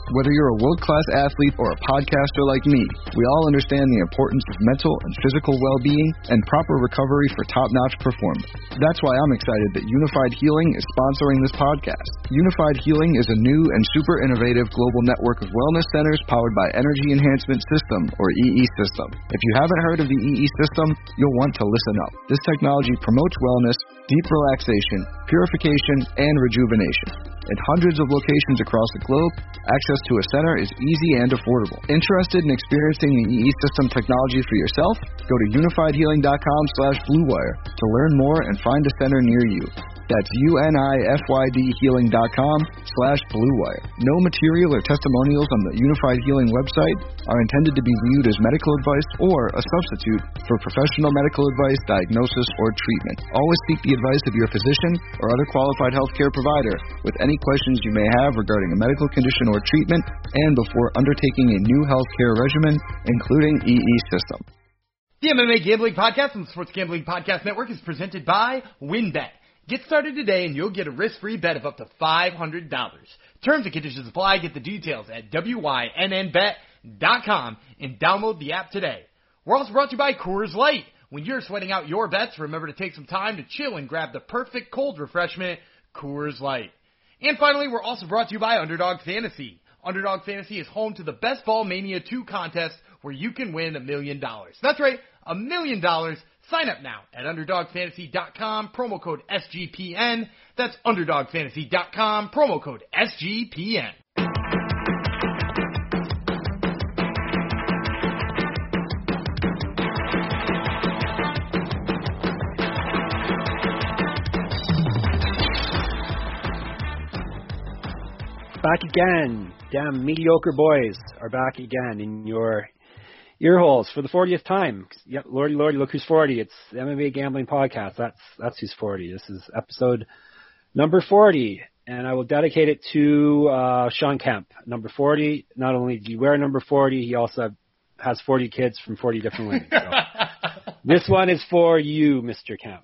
Whether you're a world-class athlete or a podcaster like me, we all understand the importance of mental and physical well-being and proper recovery for top-notch performance. That's why I'm excited that Unified Healing is sponsoring this podcast. Unified Healing is a new and super innovative global network of wellness centers powered by Energy Enhancement System, or EE System. If you haven't heard of the EE System, you'll want to listen up. This technology promotes wellness, deep relaxation, purification, and rejuvenation. In hundreds of locations across the globe, access to a center is easy and affordable. Interested in experiencing the EE System technology for yourself? Go to unifiedhealing.com/bluewire to learn more and find a center near you. That's unifydhealing.com/bluewire. No material or testimonials on the Unified Healing website are intended to be viewed as medical advice or a substitute for professional medical advice, diagnosis, or treatment. Always seek the advice of your physician or other qualified healthcare provider with any questions you may have regarding a medical condition or treatment and before undertaking a new healthcare regimen, including EE System. The MMA Gambling Podcast on the Sports Gambling Podcast Network is presented by WynnBET. Get started today and you'll get a risk-free bet of up to $500. Terms and conditions apply. Get the details at wynnbet.com and download the app today. We're also brought to you by Coors Light. When you're sweating out your bets, remember to take some time to chill and grab the perfect cold refreshment, Coors Light. And finally, we're also brought to you by Underdog Fantasy. Underdog Fantasy is home to the Best Ball Mania 2 contest where you can win $1 million. That's right, $1 million. Sign up now at UnderdogFantasy.com, promo code SGPN. That's UnderdogFantasy.com, promo code SGPN. Back again. Damn mediocre boys are back again in your ear holes for the 40th time. Yep, Lordy, look who's 40. It's the MMA Gambling Podcast. That's who's 40. This is episode number 40, and I will dedicate it to Sean Kemp. Number 40. Not only do you wear number 40, he also has 40 kids from 40 different women. So this one is for you, Mr. Kemp.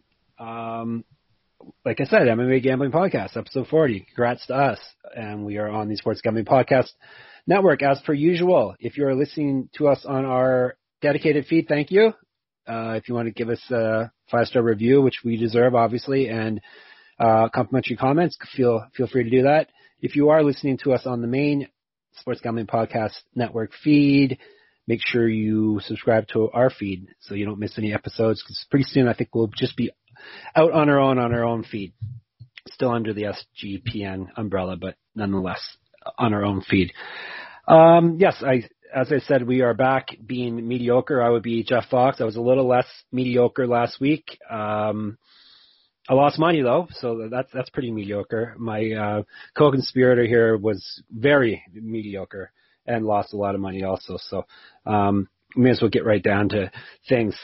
Like I said, MMA Gambling Podcast, episode 40. Congrats to us. And we are on the Sports Gambling Podcast Network as per usual. If you're listening to us on our dedicated feed, thank you. If you want to give us a 5-star review, which we deserve, obviously, and complimentary comments, feel free to do that. If you are listening to us on the main Sports Gambling Podcast Network feed, make sure you subscribe to our feed so you don't miss any episodes, because pretty soon I think we'll just be out on our own feed, still under the SGPN umbrella, but nonetheless on our own feed. Yes, as I said, we are back being mediocre. I would be Jeff Fox. I was a little less mediocre last week. I lost money though, so that's pretty mediocre. My co-conspirator here was very mediocre and lost a lot of money also. So may as well get right down to things.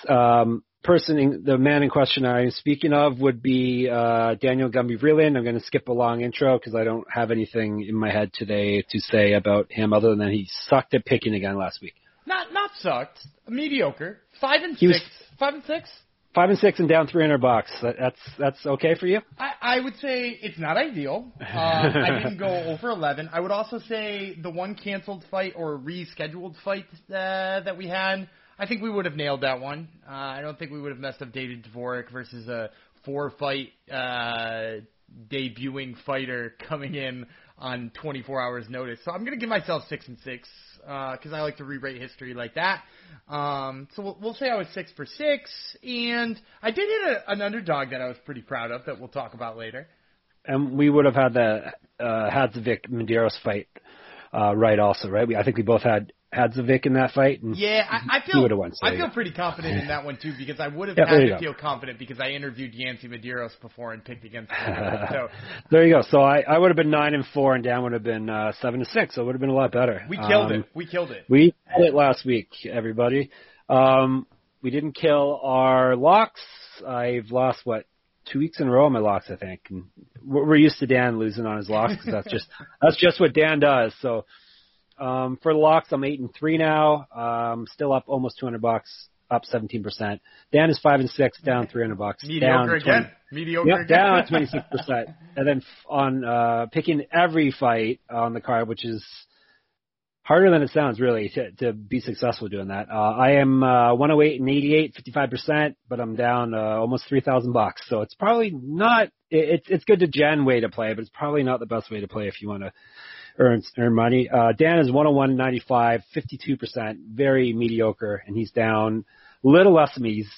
The man in question I'm speaking of would be Daniel Gumby-Vreeland. I'm going to skip a long intro because I don't have anything in my head today to say about him other than he sucked at picking again last week. Not sucked. Mediocre. 5-6. 5-6. 5-6 and down $300. That's okay for you? I would say it's not ideal. I didn't go over 11. I would also say the one canceled fight or rescheduled fight that we had, I think we would have nailed that one. I don't think we would have messed up David Dvorak versus a 4-fight debuting fighter coming in on 24 hours notice. So I'm going to give myself 6-6 because I like to rewrite history like that. So we'll say I was 6 for 6, and I did hit an underdog that I was pretty proud of that we'll talk about later. And we would have had the Hadzovic-Medeiros fight right also, right? I think we both had Hadzovic in that fight. And yeah, I feel won, so, I feel pretty confident in that one too, because I would have had to feel confident because I interviewed Yancy Medeiros before and picked against him. So there you go. So I would have been 9-4 and Dan would have been 7-6. So it would have been a lot better. We killed it. We killed it last week, everybody. We didn't kill our locks. I've lost 2 weeks in a row on my locks, I think. And we're used to Dan losing on his locks because that's just what Dan does. So. For the locks, I'm 8-3 now. Still up almost $200, up 17%. Dan is 5-6, down $300. Mediocre again. Mediocre again. Down 26%. And then on picking every fight on the card, which is harder than it sounds, really, to be successful doing that. I am 108 and 88, 55%, but I'm down almost $3,000. So it's probably not. It's good to gen way to play, but it's probably not the best way to play if you want to earn money. Dan is 101 and 95, 52%, very mediocre, and he's down a little less than me. He's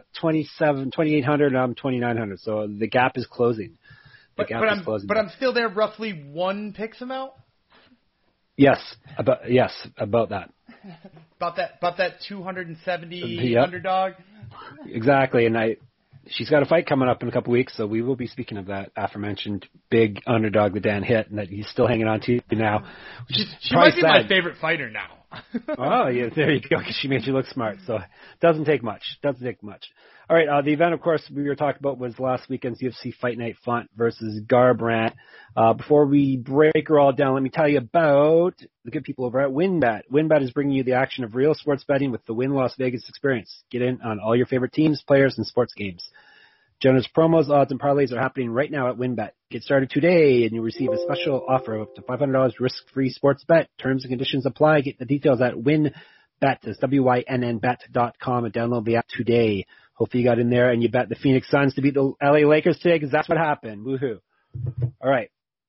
2,800, and I'm 2,900. So the gap is closing. But I'm still there, roughly one picks amount. Yes, about that. about that 270 underdog. Exactly, and she's got a fight coming up in a couple weeks, so we will be speaking of that aforementioned big underdog that Dan hit, and that he's still hanging on to now. She might be my favorite fighter now. Oh, yeah, there you go. She made you look smart, so it doesn't take much. All right, the event, of course, we were talking about was last weekend's UFC Fight Night Font versus Garbrandt. Before we break her all down, let me tell you about the good people over at WynnBET. WynnBET is bringing you the action of real sports betting with the Wynn Las Vegas experience. Get in on all your favorite teams, players, and sports games. Generous promos, odds, and parlays are happening right now at WynnBET. Get started today, and you'll receive a special offer of up to $500 risk-free sports bet. Terms and conditions apply. Get the details at WynnBET. That's WYNNBet.com, and download the app today. Hopefully you got in there and you bet the Phoenix Suns to beat the LA Lakers today, because that's what happened. Woohoo. All right.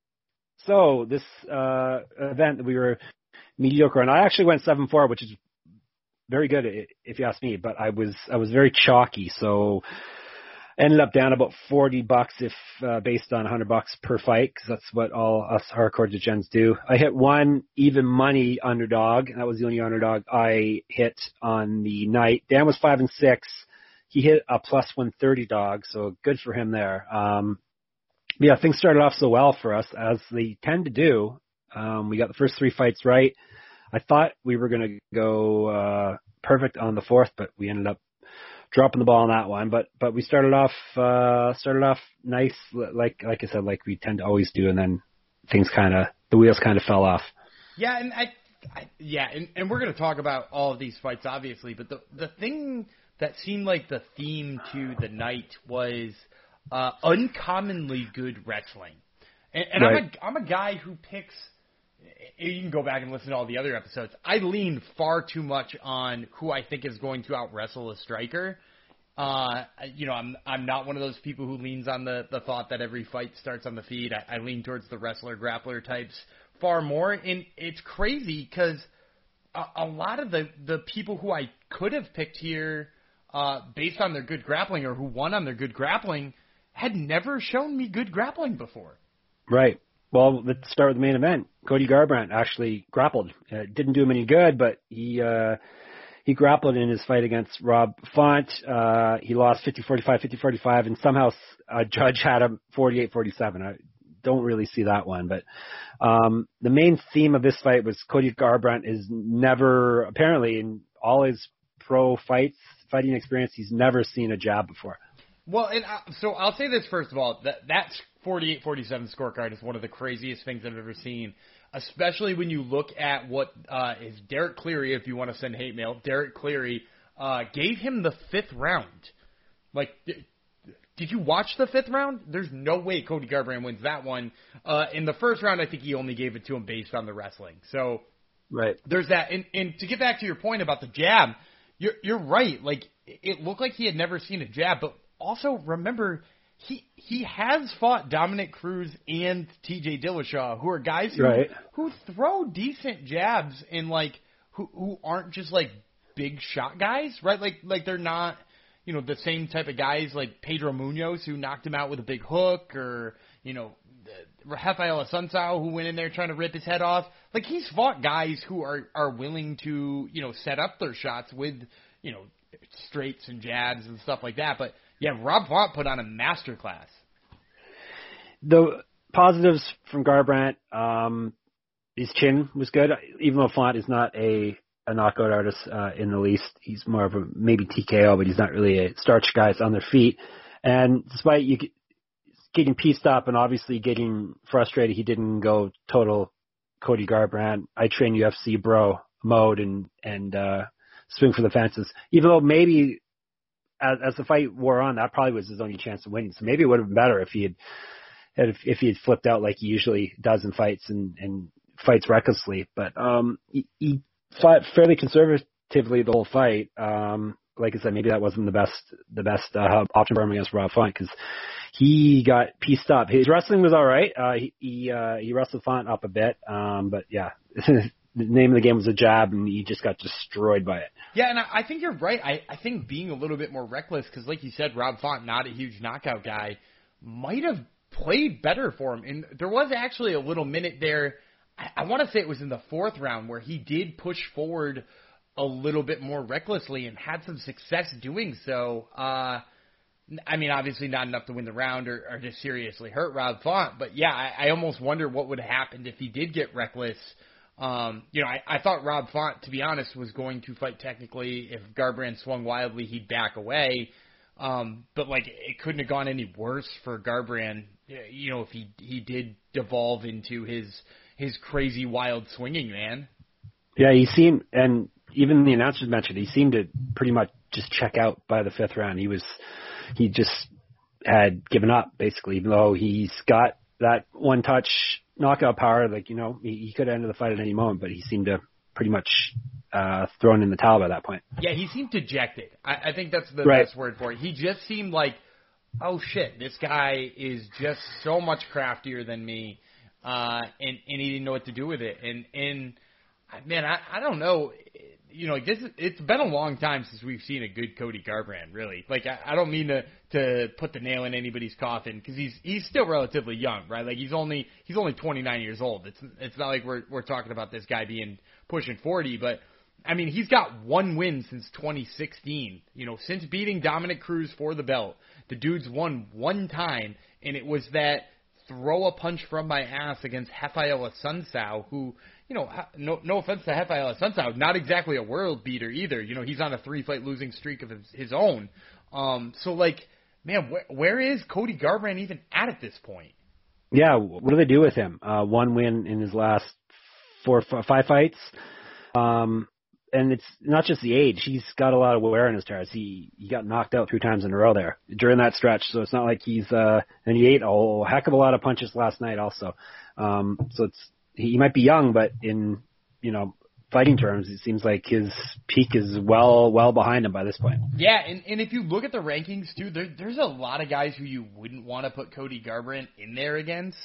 So this event that we were mediocre on, I actually went 7-4, which is very good if you ask me, but I was very chalky, so ended up down about $40 if based on $100 per fight, because that's what all us hardcore degens do. I hit one even money underdog, and that was the only underdog I hit on the night. Dan was 5-6. He hit a plus 130 dog, so good for him there. Yeah, things started off so well for us, as they tend to do. We got the first three fights right. I thought we were going to go perfect on the fourth, but we ended up dropping the ball on that one. But we started off nice, like I said, like we tend to always do, and then the wheels kind of fell off. Yeah, and and we're going to talk about all of these fights, obviously, but the thing that seemed like the theme to the night was uncommonly good wrestling. And right. I'm a guy who picks. You can go back and listen to all the other episodes. I lean far too much on who I think is going to out wrestle a striker. I'm not one of those people who leans on the thought that every fight starts on the feet. I lean towards the wrestler grappler types far more, and it's crazy because a lot of the people who I could have picked here based on their good grappling, or who won on their good grappling, had never shown me good grappling before. Right. Well, let's start with the main event. Cody Garbrandt actually grappled. Didn't do him any good, but he grappled in his fight against Rob Font. He lost 50-45, 50-45, and somehow a judge had him 48-47. I don't really see that one. But the main theme of this fight was Cody Garbrandt is never, apparently in all his pro fighting experience, he's never seen a jab before. Well, so I'll say this first of all, that 48-47 scorecard is one of the craziest things I've ever seen, especially when you look at what is Derek Cleary, if you want to send hate mail, Derek Cleary gave him the fifth round. Like, did you watch the fifth round? There's no way Cody Garbrandt wins that one. In the first round, I think he only gave it to him based on the wrestling. So right. There's that. And to get back to your point about the jab, you're right. Like, it looked like he had never seen a jab, but also remember, he has fought Dominic Cruz and TJ Dillashaw, who are guys who throw decent jabs, and like who aren't just like big shot guys, right? Like they're not, the same type of guys like Pedro Munoz, who knocked him out with a big hook, or Rafael Assunção, who went in there trying to rip his head off. Like, he's fought guys who are willing to set up their shots with straights and jabs and stuff like that, but. Yeah, Rob Font put on a masterclass. The positives from Garbrandt, his chin was good, even though Font is not a knockout artist in the least. He's more of a maybe TKO, but he's not really a starch guys on their feet. And despite you getting pieced up and obviously getting frustrated, he didn't go total Cody Garbrandt, I train UFC bro mode and swing for the fences. Even though maybe as the fight wore on, that probably was his only chance of winning. So maybe it would have been better if he had flipped out like he usually does in fights and fights recklessly, but he fought fairly conservatively the whole fight. Like I said, maybe that wasn't the best option for him against Rob Font, because he got pieced up. His wrestling was all right. He wrestled Font up a bit, but yeah, the name of the game was a jab, and he just got destroyed by it. Yeah, and I think you're right. I think being a little bit more reckless, because like you said, Rob Font, not a huge knockout guy, might have played better for him. And there was actually a little minute there, I want to say it was in the 4th round, where he did push forward a little bit more recklessly and had some success doing so. I mean, obviously not enough to win the round or to seriously hurt Rob Font, but yeah, I almost wonder what would have happened if he did get reckless. I thought Rob Font, to be honest, was going to fight technically. If Garbrandt swung wildly, he'd back away. But like, it couldn't have gone any worse for Garbrandt, if he did devolve into his crazy wild swinging, man. Yeah, he seemed, and even the announcers mentioned, he seemed to pretty much just check out by the 5th round. He just had given up, basically, even though he's got that one-touch knockout power. Like, he could have ended the fight at any moment, but he seemed to pretty much thrown in the towel by that point. Yeah, he seemed dejected. I think that's the right. best word for it. He just seemed like, oh shit, this guy is just so much craftier than me, and he didn't know what to do with it. And man, I don't know. It's been a long time since we've seen a good Cody Garbrandt, really. Like, I don't mean to put the nail in anybody's coffin, because he's still relatively young, right? Like, he's only 29 years old. It's not like we're talking about this guy being pushing 40, but I mean, he's got one win since 2016. Since beating Dominic Cruz for the belt, the dude's won one time, and it was that throw a punch from my ass against Rafael Assunção, who, no offense to Rafael Assunção, not exactly a world beater either. He's on a 3-fight losing streak of his own. So, like, man, where is Cody Garbrandt even at this point? Yeah, what do they do with him? One win in his last 5 fights. And it's not just the age. He's got a lot of wear in his tires. He got knocked out 3 times in a row there during that stretch. So it's not like he's and he ate a heck of a lot of punches last night also. So he might be young, but in fighting terms, it seems like his peak is well behind him by this point. Yeah, and if you look at the rankings too, there's a lot of guys who you wouldn't want to put Cody Garbrandt in there against.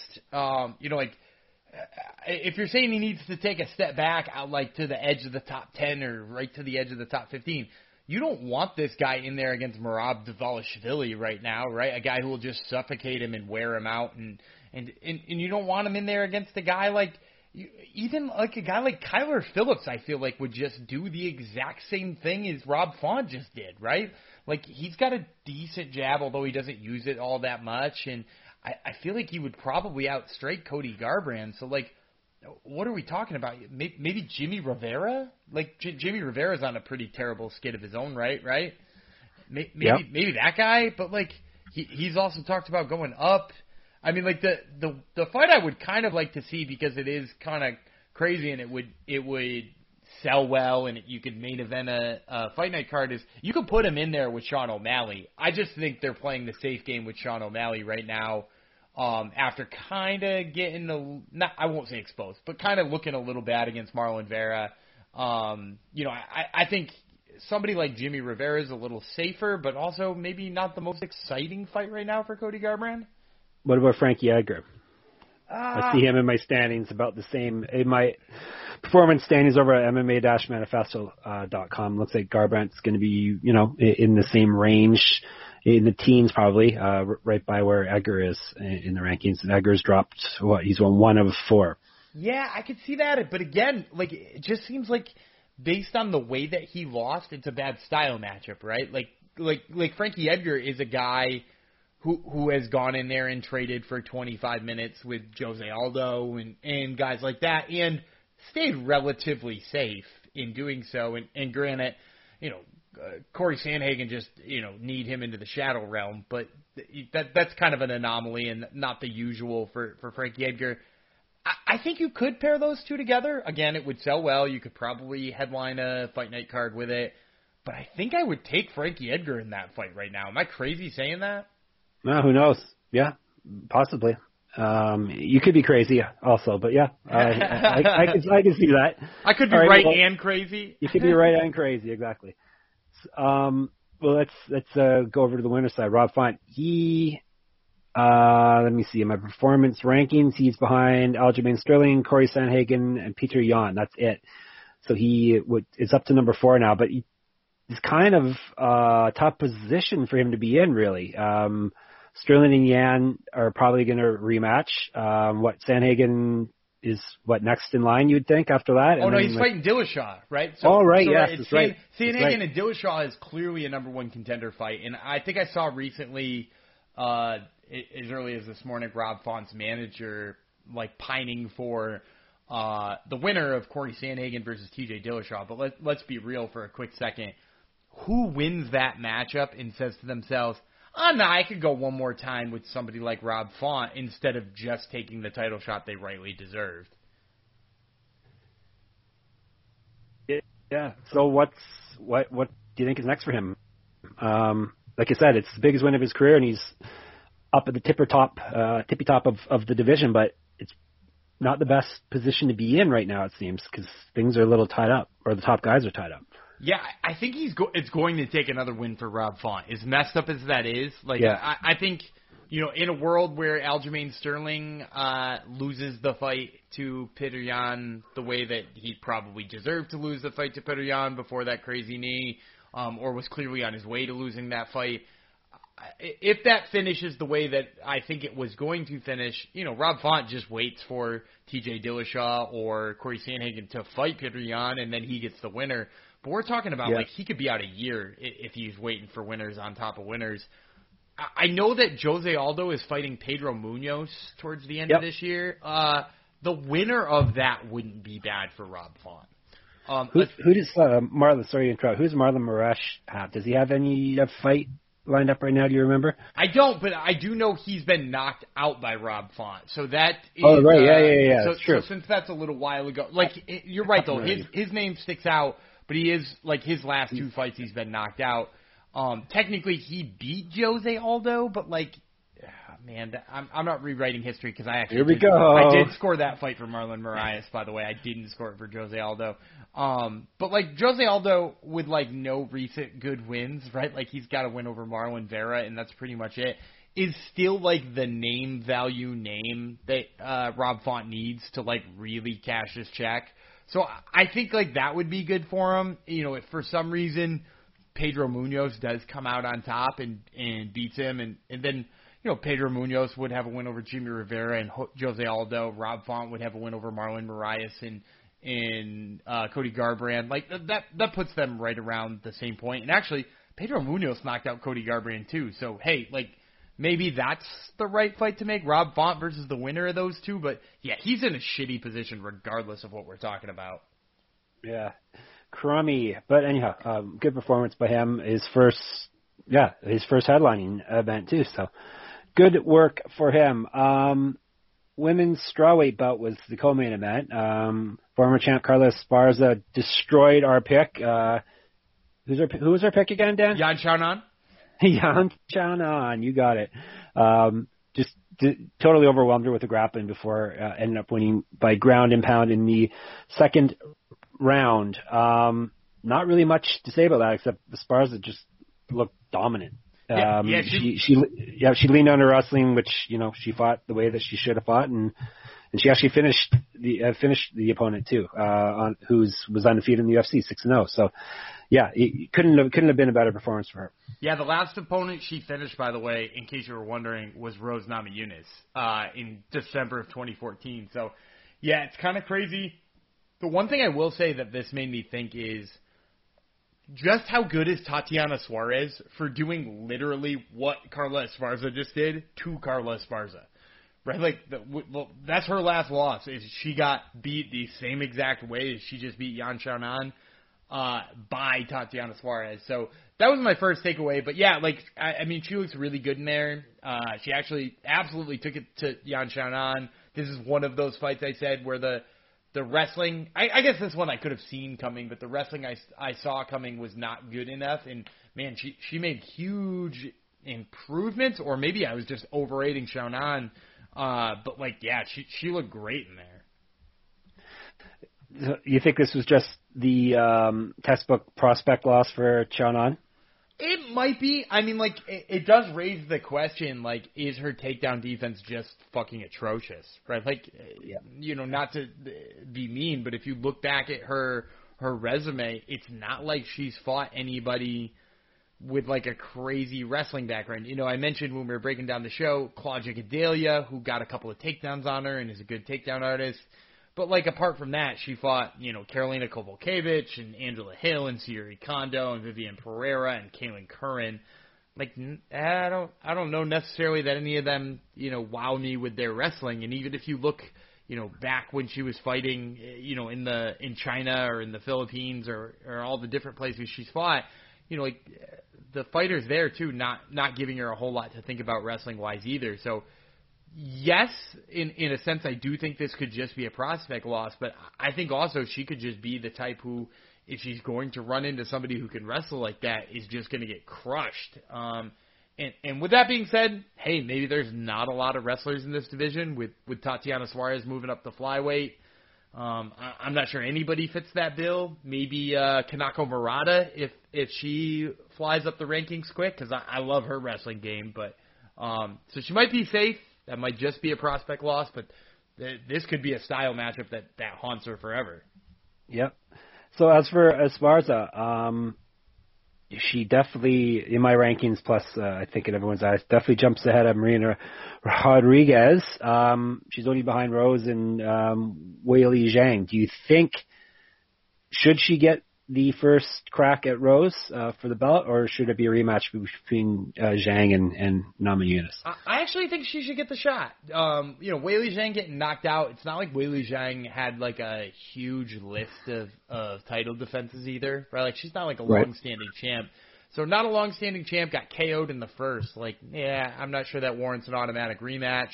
If you're saying he needs to take a step back out like to the edge of the top 10 or right to the edge of the top 15, you don't want this guy in there against Merab Dvalishvili right now, right? A guy who will just suffocate him and wear him out, and you don't want him in there against a guy like even like a guy like Kyler Phillips. I feel like would just do the exact same thing as Rob Font just did, right? Like, he's got a decent jab, although he doesn't use it all that much, and I feel like he would probably outstrike Cody Garbrandt. So, like, what are we talking about? Maybe Jimmy Rivera? Like, Jimmy Rivera's on a pretty terrible skid of his own, right? Maybe that guy, but, like, he's also talked about going up. I mean, like, the fight I would kind of like to see, because it is kind of crazy and it would sell well and you could main event a fight night card, is you could put him in there with Sean O'Malley. I just think they're playing the safe game with Sean O'Malley right now. After kind of getting I won't say exposed, but kind of looking a little bad against Marlon Vera. I think somebody like Jimmy Rivera is a little safer, but also maybe not the most exciting fight right now for Cody Garbrandt. What about Frankie Edgar? I see him in my standings about the same. In my performance standings over at MMA-manifesto.com, looks like Garbrandt's going to be, in the same range, in the teens probably, right by where Edgar is in the rankings. And Edgar's dropped, he's won 1 of 4. Yeah, I could see that. But again, like, it just seems like based on the way that he lost, it's a bad style matchup, right? Like Frankie Edgar is a guy who has gone in there and traded for 25 minutes with Jose Aldo and guys like that, and stayed relatively safe in doing so. And granted, Corey Sandhagen just, need him into the shadow realm, but that's kind of an anomaly and not the usual for Frankie Edgar. I think you could pair those two together. Again, it would sell well. You could probably headline a fight night card with it. But I think I would take Frankie Edgar in that fight right now. Am I crazy saying that? No, who knows? Yeah, possibly. You could be crazy also, but yeah, I can see that. I could be and crazy. You could be right and crazy, exactly. Well, let's go over to the winner's side. Rob Font, he, let me see, in my performance rankings, he's behind Aljamain Sterling, Corey Sandhagen, and Peter Yan. That's it. So it's up to number 4 now, but it's kind of a tough position for him to be in, really. Sterling and Yan are probably going to rematch. Sandhagen is next in line, you'd think, after that? Oh, no, he's fighting Dillashaw, right? Yes, that's right. Sandhagen and Dillashaw is clearly a number 1 contender fight. And I think I saw recently, as early as this morning, Rob Font's manager, pining for the winner of Corey Sandhagen versus TJ Dillashaw. But let's be real for a quick second. Who wins that matchup and says to themselves, I could go one more time with somebody like Rob Font instead of just taking the title shot they rightly deserved? Yeah. So what do you think is next for him? Like I said, it's the biggest win of his career, and he's up at the tippy top of the division, but it's not the best position to be in right now, it seems, because things are a little tied up, or the top guys are tied up. Yeah, I think it's going to take another win for Rob Font. As messed up as that is, I think, in a world where Aljamain Sterling loses the fight to Petr Yan the way that he probably deserved to lose the fight to Petr Yan before that crazy knee, or was clearly on his way to losing that fight, if that finishes the way that I think it was going to finish, Rob Font just waits for TJ Dillashaw or Corey Sandhagen to fight Petr Yan, and then he gets the winner. But we're talking about, he could be out a year if he's waiting for winners on top of winners. I know that Jose Aldo is fighting Pedro Munoz towards the end of this year. The winner of that wouldn't be bad for Rob Font. Who does Marlon? Sorry to interrupt. Who does Marlon Moraes have? Does he have any fight lined up right now? Do you remember? I don't, but I do know he's been knocked out by Rob Font. So that is, oh, right, yeah. So, that's true. So since that's a little while ago, you're right though. His name sticks out, but he is his last 2 fights he's been knocked out. Technically he beat Jose Aldo, but man, I'm not rewriting history because I actually I did score that fight for Marlon Moraes, by the way. I didn't score it for Jose Aldo. But Jose Aldo with no recent good wins, right? He's got a win over Marlon Vera, and that's pretty much it. Is still the name value name that Rob Font needs to really cash his check. So I think that would be good for him. If for some reason Pedro Munoz does come out on top and beats him, and then Pedro Munoz would have a win over Jimmy Rivera and Jose Aldo. Rob Font would have a win over Marlon Moraes and Cody Garbrandt. That puts them right around the same point. And actually, Pedro Munoz knocked out Cody Garbrandt too. So hey, maybe that's the right fight to make, Rob Font versus the winner of those 2. But yeah, he's in a shitty position regardless of what we're talking about. Yeah, crummy. But anyhow, good performance by him. His first headlining event too. So good work for him. Women's strawweight bout was the co-main event. Former champ Carla Esparza destroyed our pick. Who was our pick again, Dan? Yan Xiaonan. Yan Xiaonan, you got it. Just totally overwhelmed her with the grappling before ending up winning by ground and pound in the second round. Not really much to say about that except Esparza just looked dominant. She leaned on her wrestling, which she fought the way that she should have fought, and she actually finished the opponent too, who was undefeated in the UFC 6-0. So yeah, it couldn't have been a better performance for her. Yeah, the last opponent she finished, by the way, in case you were wondering, was Rose Namajunas in December of 2014. So yeah, it's kind of crazy. The one thing I will say that this made me think is, just how good is Tatiana Suarez for doing literally what Carla Esparza just did to Carla Esparza, right? That's her last loss. Is she got beat the same exact way as she just beat Yan Xiaonan by Tatiana Suarez. So that was my first takeaway. But yeah, I mean, she looks really good in there. She actually absolutely took it to Yan Xiaonan. This is one of those fights I said where the wrestling, I guess this one I could have seen coming, but the wrestling I saw coming was not good enough. And, man, she made huge improvements, or maybe I was just overrating Xiaonan But like, yeah, she looked great in there. You think this was just the textbook prospect loss for Chaonan? It might be. I mean, like, it does raise the question, like, is her takedown defense just fucking atrocious, right? Like, you know, not to be mean, but if you look back at her resume, it's not like she's fought anybody with, like, a crazy wrestling background. You know, I mentioned when we were breaking down the show, Claudia Gadelha, who got a couple of takedowns on her and is a good takedown artist. But, like, apart from that, she fought, you know, Karolina Kowalkiewicz and Angela Hill and Sayuri Kondo and Vivian Pereira and Kaylin Curran. Like, I don't know necessarily that any of them, you know, wow me with their wrestling. And even if you look, you know, back when she was fighting, you know, in China or in the Philippines or all the different places she's fought, you know, like, the fighters there, too, not giving her a whole lot to think about wrestling-wise either. So, yes, in a sense, I do think this could just be a prospect loss, but I think also she could just be the type who, if she's going to run into somebody who can wrestle like that, is just going to get crushed. And with that being said, hey, maybe there's not a lot of wrestlers in this division with Tatiana Suarez moving up the flyweight. I'm not sure anybody fits that bill. Maybe Kanako Murata if she flies up the rankings quick, because I love her wrestling game. But so she might be safe. That might just be a prospect loss, but this could be a style matchup that haunts her forever. Yep. So as for Esparza, she definitely, in my rankings, plus I think in everyone's eyes, definitely jumps ahead of Marina Rodriguez. She's only behind Rose and Weili Zhang. Do you think, should she get the first crack at Rose for the belt, or should it be a rematch between Zhang and Namajunas? I actually think she should get the shot. You know, Weili Zhang getting knocked out, it's not like Weili Zhang had like a huge list of title defenses either, right? Like, she's not like a long-standing champ. So not a long-standing champ, got KO'd in the first. Like, yeah, I'm not sure that warrants an automatic rematch.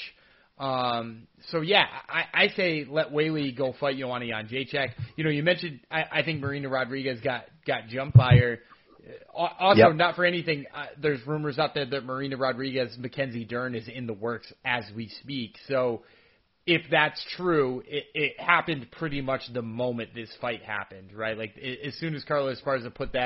So yeah, I say let Weili go fight Joanna Jędrzejczyk. You know, you mentioned, I think Marina Rodriguez got jumped by her. Also, not for anything, there's rumors out there that Marina Rodriguez, Mackenzie Dern is in the works as we speak. So if that's true, it happened pretty much the moment this fight happened, right? Like, as soon as Carla Esparza put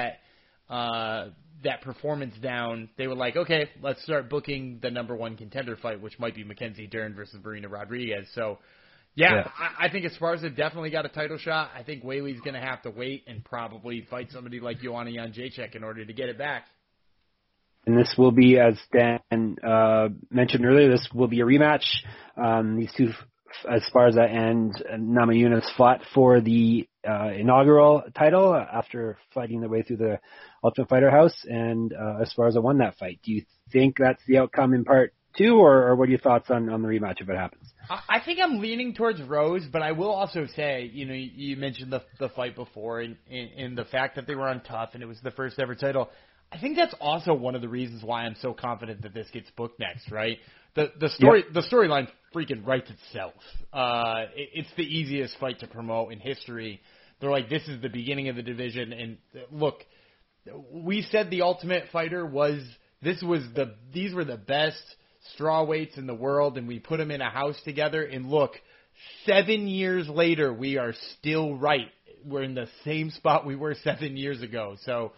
that performance down, they were like, okay, let's start booking the number one contender fight, which might be Mackenzie Dern versus Marina Rodriguez. So, yeah. I think Esparza definitely got a title shot. I think Weili's going to have to wait and probably fight somebody like Joanna Jędrzejczyk in order to get it back. And this will be, as Dan mentioned earlier, this will be a rematch. These two, Esparza and Namajunas, fought for the inaugural title after fighting their way through the Ultimate Fighter House, and Esparza won that fight. Do you think that's the outcome in part two, or what are your thoughts on the rematch if it happens? I think I'm leaning towards Rose, but I will also say, you know, you mentioned the fight before and the fact that they were on Tough and it was the first ever title. I think that's also one of the reasons why I'm so confident that this gets booked next, right? The storyline freaking writes itself. It's the easiest fight to promote in history. They're like, this is the beginning of the division, and look, we said the Ultimate Fighter these were the best strawweights in the world, and we put them in a house together, and look, 7 years later, we are still right. We're in the same spot we were 7 years ago. So,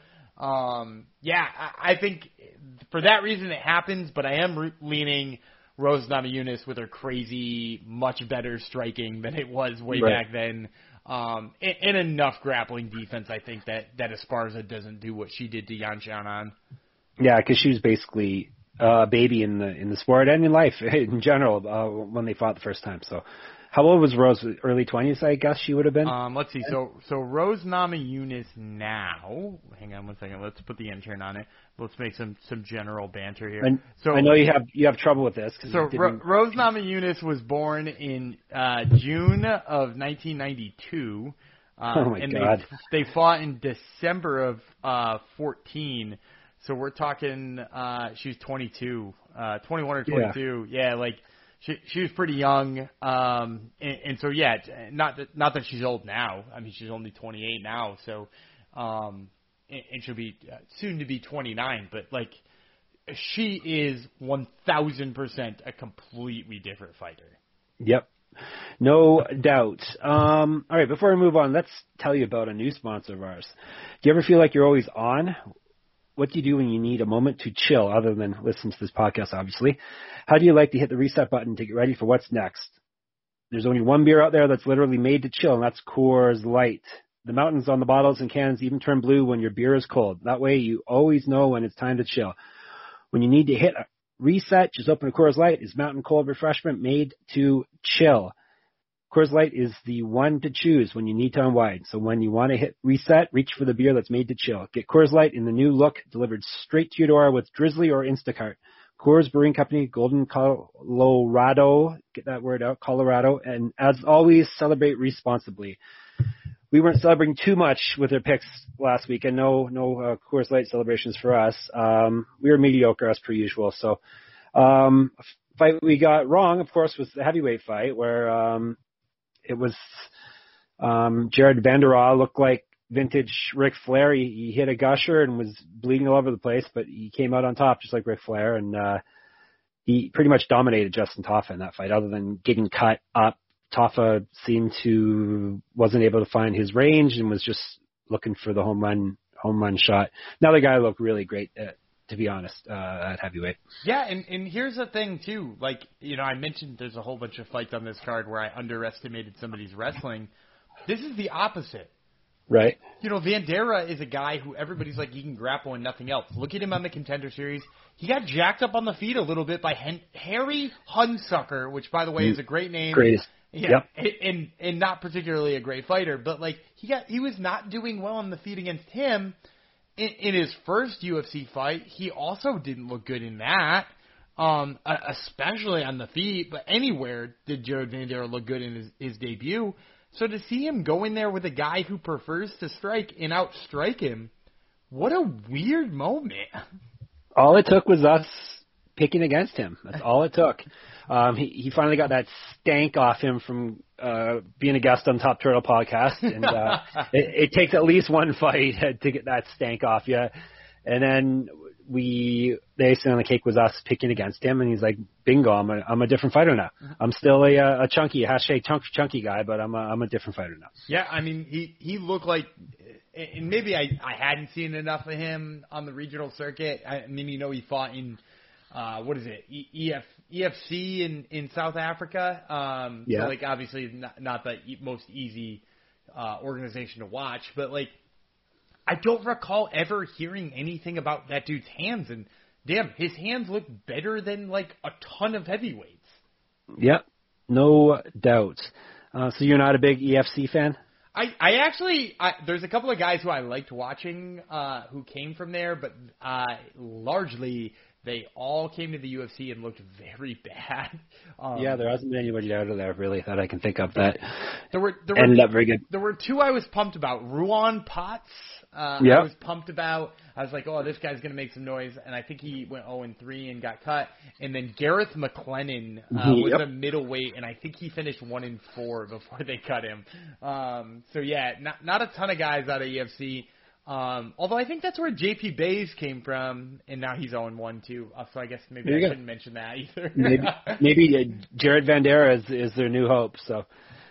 I think for that reason it happens, but I am leaning Rose Namajunas with her crazy, much better striking than it was way back then. And enough grappling defense, I think, that Esparza doesn't do what she did to Yan Xiaonan. Yeah, because she was basically a baby in the sport and in life in general when they fought the first time. So, how old was Rose? Early 20s, I guess she would have been. Let's see. So Rose Namajunas now. Hang on one second. Let's put the intern on it. Let's make some general banter here. So I know you have trouble with this. So Rose Namajunas was born in June of 1992. Oh my God! They fought in December of 14. So we're talking. She was 22, 21 or 22. Yeah, like. She was pretty young, and so yeah, not that she's old now. I mean, she's only 28 now, so and she'll be soon to be 29. But like, she is 1,000% a completely different fighter. Yep. No doubt. All right, before we move on, let's tell you about a new sponsor of ours. Do you ever feel like you're always on? What do you do when you need a moment to chill, other than listen to this podcast, obviously? How do you like to hit the reset button to get ready for what's next? There's only one beer out there that's literally made to chill, and that's Coors Light. The mountains on the bottles and cans even turn blue when your beer is cold. That way you always know when it's time to chill. When you need to hit a reset, just open a Coors Light. It's mountain cold refreshment made to chill. Coors Light is the one to choose when you need to unwind. So when you want to hit reset, reach for the beer that's made to chill. Get Coors Light in the new look, delivered straight to your door with Drizzly or Instacart. Coors Brewing Company, Golden, Colorado. Get that word out, Colorado. And as always, celebrate responsibly. We weren't celebrating too much with our picks last week, and no Coors Light celebrations for us. We were mediocre as per usual. So, fight we got wrong, of course, was the heavyweight fight where it was Jared Vanderaa looked like vintage Ric Flair. He hit a gusher and was bleeding all over the place, but he came out on top just like Ric Flair, and he pretty much dominated Justin Tafa in that fight, other than getting cut up. Tafa wasn't able to find his range and was just looking for the home run shot. Now the guy looked really great, to be honest, at heavyweight. Yeah, and here's the thing too. Like, I mentioned there's a whole bunch of fights on this card where I underestimated somebody's wrestling. This is the opposite. Right. Vanderaa is a guy who everybody's like, he can grapple and nothing else. Look at him on the Contender Series. He got jacked up on the feet a little bit by Harry Hunsucker, which, by the way, is a great name. Greatest. Yeah, yep. and not particularly a great fighter, but like he was not doing well on the feet against him in his first UFC fight. He also didn't look good in that, especially on the feet. But anywhere did Jared Vanderaa look good in his debut. So to see him go in there with a guy who prefers to strike and outstrike him, what a weird moment. All it took was us picking against him. That's all it took. He finally got that stank off him from being a guest on Top Turtle podcast, and it takes at least one fight to get that stank off you. And then the icing on the cake was us picking against him, and he's like, "Bingo! I'm a different fighter now. I'm still a chunky #chunky guy, but I'm a different fighter now." Yeah, I mean he looked like, and maybe I hadn't seen enough of him on the regional circuit. I mean, he fought in. What is it? EFC in South Africa. Yeah. So like obviously not the most easy organization to watch, but like I don't recall ever hearing anything about that dude's hands, and damn, his hands look better than like a ton of heavyweights. Yep, no doubt. So you're not a big EFC fan? I actually there's a couple of guys who I liked watching who came from there, but largely they all came to the UFC and looked very bad. Yeah, there hasn't been anybody out of there really that I can think of that ended up very good. There were two I was pumped about. Ruan Potts, I was pumped about. I was like, oh, this guy's going to make some noise, and I think he went 0-3 and got cut. And then Gareth McLennan was a middleweight, and I think he finished 1-4 before they cut him. So yeah, not a ton of guys out of EFC. Although I think that's where JP Bays came from, and now he's 0-1 too. So I guess maybe I shouldn't mention that either. maybe Jared Vanderaa is their new hope. So,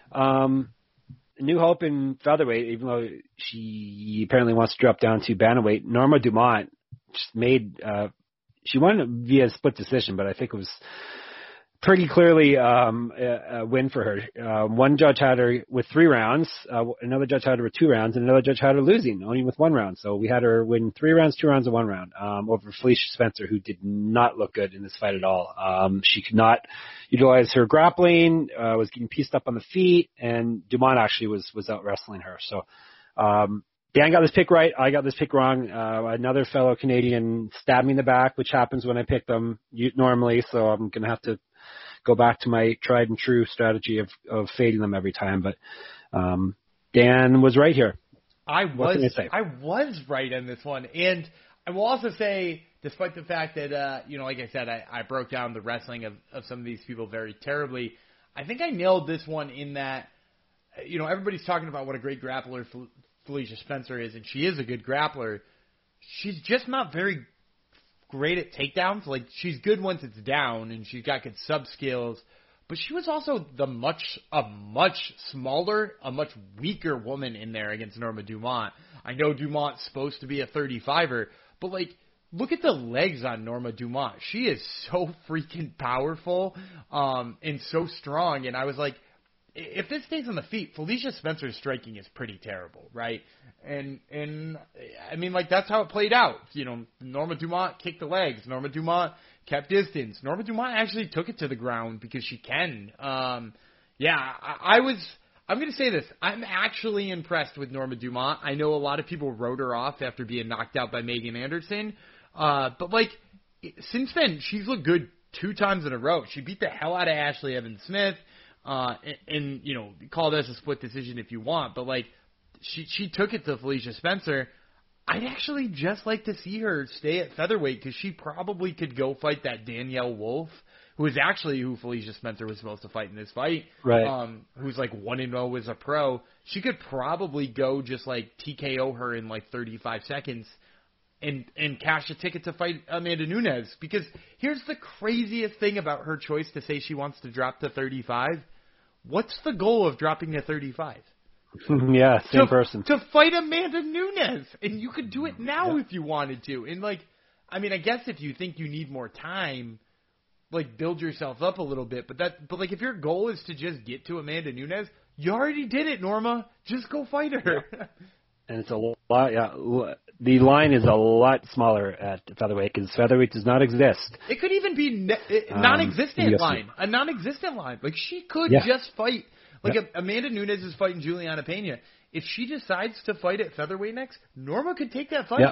new hope in featherweight, even though she apparently wants to drop down to bantamweight. Norma Dumont just made. She won via split decision, but I think it was pretty clearly a win for her. One judge had her with 3 rounds, another judge had her with 2 rounds, and another judge had her losing only with 1 round. So we had her win 3 rounds, 2 rounds, and 1 round over Felicia Spencer, who did not look good in this fight at all. She could not utilize her grappling, was getting pieced up on the feet, and Dumont actually was out wrestling her. So Dan got this pick right. I got this pick wrong. Another fellow Canadian stabbed me in the back, which happens when I pick them normally, so I'm going to have to go back to my tried and true strategy of fading them every time. But Dan was right here. I was right on this one. And I will also say, despite the fact that, like I said, I broke down the wrestling of some of these people very terribly, I think I nailed this one in that, everybody's talking about what a great grappler Felicia Spencer is, and she is a good grappler. She's just not very great at takedowns. Like, she's good once it's down, and she's got good sub skills. But she was also a much smaller, a much weaker woman in there against Norma Dumont. I know Dumont's supposed to be a 35er, but, like, look at the legs on Norma Dumont. She is so freaking powerful and so strong. And I was like, if this stays on the feet, Felicia Spencer's striking is pretty terrible, right? And I mean, like, that's how it played out. You know, Norma Dumont kicked the legs. Norma Dumont kept distance. Norma Dumont actually took it to the ground because she can. I'm going to say this. I'm actually impressed with Norma Dumont. I know a lot of people wrote her off after being knocked out by Megan Anderson. But, like, since then, she's looked good 2 times in a row. She beat the hell out of Ashley Evans-Smith. And, you know, call this a split decision if you want. But, like, she took it to Felicia Spencer. I'd actually just like to see her stay at featherweight because she probably could go fight that Danielle Wolf, who is actually who Felicia Spencer was supposed to fight in this fight. Right. Who's like 1-0 as a pro. She could probably go just like TKO her in like 35 seconds and cash a ticket to fight Amanda Nunes. Because here's the craziest thing about her choice to say she wants to drop to 35. What's the goal of dropping to 35? Yeah, same person. To fight Amanda Nunes. And you could do it now if you wanted to. And, like, I mean, I guess if you think you need more time, like, build yourself up a little bit. But like, if your goal is to just get to Amanda Nunes, you already did it, Norma. Just go fight her. Yeah. And it's a lot, the line is a lot smaller at featherweight because featherweight does not exist. It could even be non-existent line. A non-existent line. Like, she could just fight. Like, Amanda Nunes is fighting Juliana Pena. If she decides to fight at featherweight next, Norma could take that fight. Yeah.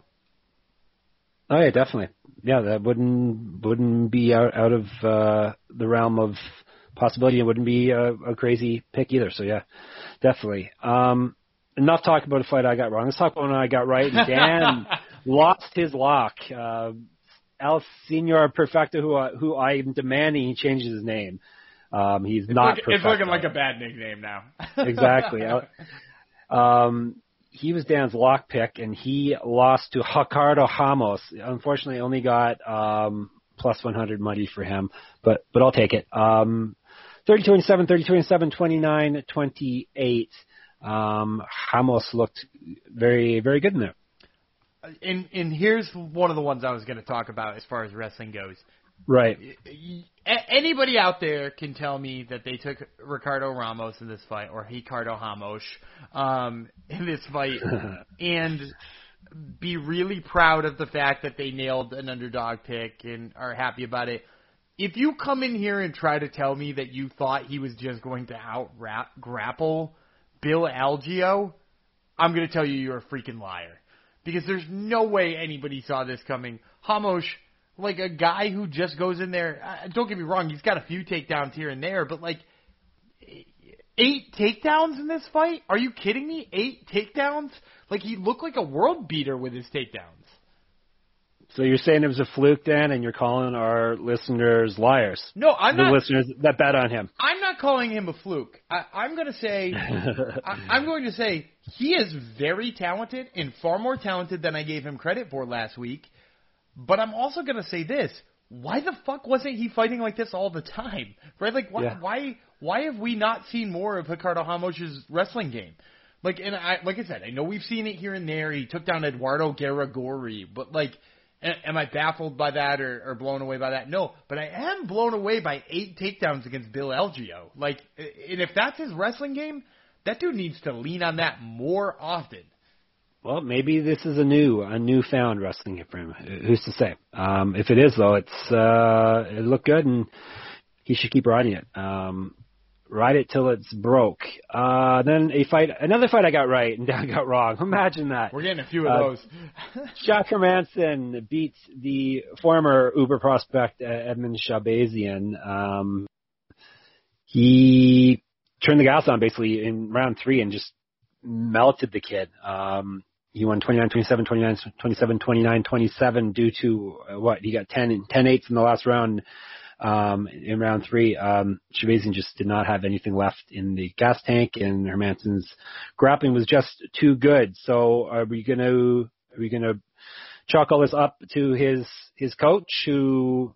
Oh, yeah, definitely. Yeah, that wouldn't be out of the realm of possibility. It wouldn't be a crazy pick either. So, yeah, definitely. Enough talk about a fight I got wrong. Let's talk about one I got right. Dan lost his lock. El Senor Perfecto, who I am demanding he changes his name. He's not Perfecto. It's looking like a bad nickname now. Exactly. He was Dan's lock pick, and he lost to Ricardo Ramos. Unfortunately, only got plus 100 money for him, but I'll take it. 30-27, 30-27, 29-28. Ramos looked very, very good in there. And here's one of the ones I was going to talk about as far as wrestling goes. Right. Anybody out there can tell me that they took Ricardo Ramos in this fight, or Ricardo Ramos in this fight, and be really proud of the fact that they nailed an underdog pick and are happy about it. If you come in here and try to tell me that you thought he was just going to grapple Bill Algeo, I'm going to tell you you're a freaking liar. Because there's no way anybody saw this coming. Ramos, like a guy who just goes in there, don't get me wrong, he's got a few takedowns here and there, but like 8 takedowns in this fight? Are you kidding me? 8 takedowns? Like, he looked like a world beater with his takedowns. So you're saying it was a fluke, Dan, and you're calling our listeners liars? No, I'm not. The listeners that bet on him. I'm not calling him a fluke. I'm going to say, I'm going to say he is very talented and far more talented than I gave him credit for last week. But I'm also going to say this: why the fuck wasn't he fighting like this all the time? Right? Like, why have we not seen more of Ricardo Ramos' wrestling game? Like, and like I said, I know we've seen it here and there. He took down Eduardo Garagorri, but like. Am I baffled by that or blown away by that? No, but I am blown away by 8 takedowns against Bill Algeo. Like, and if that's his wrestling game, that dude needs to lean on that more often. Well, maybe this is a newfound wrestling game for him. Who's to say? If it is, though, it looked good, and he should keep riding it. Ride it till it's broke. Then another fight I got right and Dan got wrong. Imagine that. We're getting a few of those. Jack Hermanson beats the former Uber prospect Edmund Shabazian. He turned the gas on basically in round 3 and just melted the kid. He won 29-27, 29-27, 29-27 due to he got 10-8 in the last round. In round 3, Shabazian just did not have anything left in the gas tank, and Hermanson's grappling was just too good. So are we gonna chalk all this up to his coach, who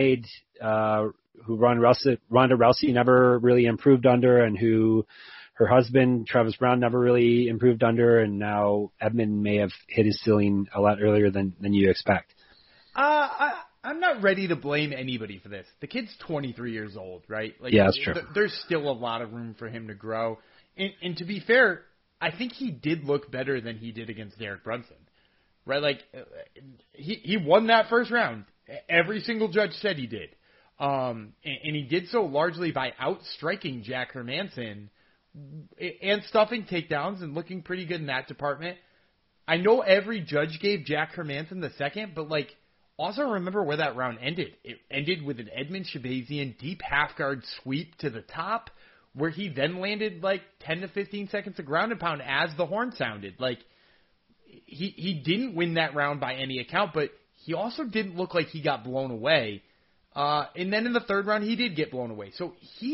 Ronda Rousey never really improved under, and who her husband Travis Brown never really improved under, and now Edmund may have hit his ceiling a lot earlier than you expect. I'm not ready to blame anybody for this. The kid's 23 years old, right? Like, yeah, that's true. There's still a lot of room for him to grow. And to be fair, I think he did look better than he did against Derek Brunson, right? Like, he won that first round. Every single judge said he did. And he did so largely by outstriking Jack Hermansson and stuffing takedowns and looking pretty good in that department. I know every judge gave Jack Hermansson the second, but, like, also remember where that round ended. It ended with an Edmund Shabazian deep half guard sweep to the top, where he then landed like 10 to 15 seconds of ground and pound as the horn sounded. Like, he didn't win that round by any account, but he also didn't look like he got blown away. And then in the third round, he did get blown away. So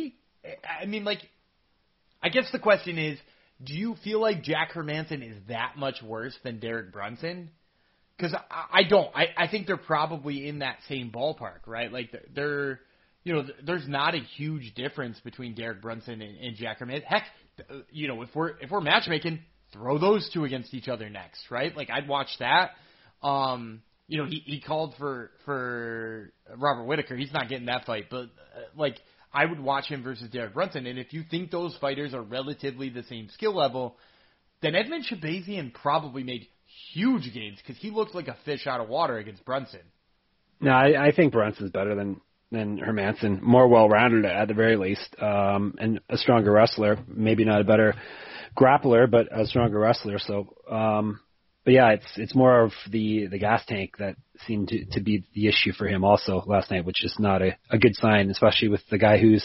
I guess the question is, do you feel like Jack Hermansson is that much worse than Derek Brunson? Because I don't. I think they're probably in that same ballpark, right? Like, there's not a huge difference between Derek Brunson and Jack Hermansson. Heck, if we're matchmaking, throw those two against each other next, right? Like, I'd watch that. He called for Robert Whittaker. He's not getting that fight, but I would watch him versus Derek Brunson. And if you think those fighters are relatively the same skill level, then Edmund Shabazian probably made huge gains because he looked like a fish out of water against Brunson. No, I think Brunson's better than Hermansson, more well-rounded at the very least, and a stronger wrestler. Maybe not a better grappler, but a stronger wrestler. So, but yeah, it's more of the gas tank that seemed to be the issue for him also last night, which is not a good sign, especially with the guy was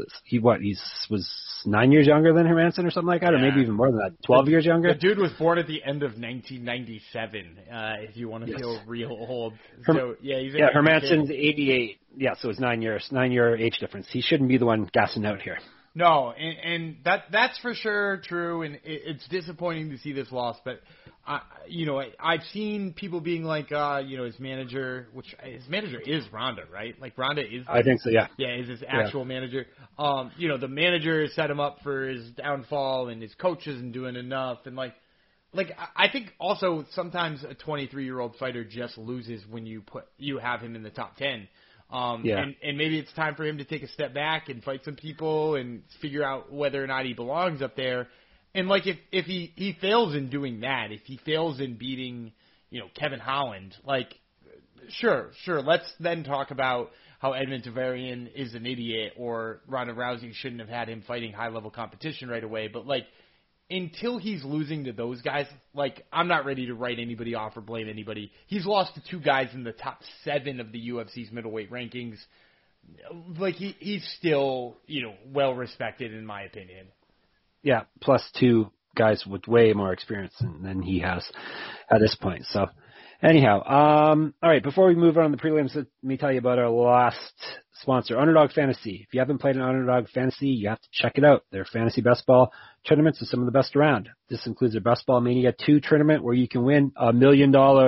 9 years younger than Hermansson or something like that, or maybe even more than that, 12 years younger. The dude was born at the end of 1997, if you want to feel real old. So, Hermansson's 88. Yeah, so it's 9 year age difference. He shouldn't be the one gassing out here. No, and that's for sure true, and it's disappointing to see this loss, but I've seen people being like, his manager is Ronda, right? Like, Ronda is. I think so, yeah. Yeah, is his actual manager. The manager set him up for his downfall, and his coach isn't doing enough, and like I think also sometimes a 23-year-old fighter just loses when you have him in the top 10. And maybe it's time for him to take a step back and fight some people and figure out whether or not he belongs up there. And like if he fails in doing that, if he fails in beating, Kevin Holland, like sure, let's then talk about how Edmund Tavarian is an idiot or Ronda Rousey shouldn't have had him fighting high-level competition right away. But like, until he's losing to those guys, like, I'm not ready to write anybody off or blame anybody. He's lost to two guys in the top 7 of the UFC's middleweight rankings. Like, he's still, well respected in my opinion. Yeah, plus 2 guys with way more experience than he has at this point. So, anyhow, all right, before we move on to the prelims, let me tell you about our last sponsor, Underdog Fantasy. If you haven't played an Underdog Fantasy, you have to check it out. Their fantasy best ball tournaments are some of the best around. This includes their Best Ball Mania 2 tournament where you can win $1 million.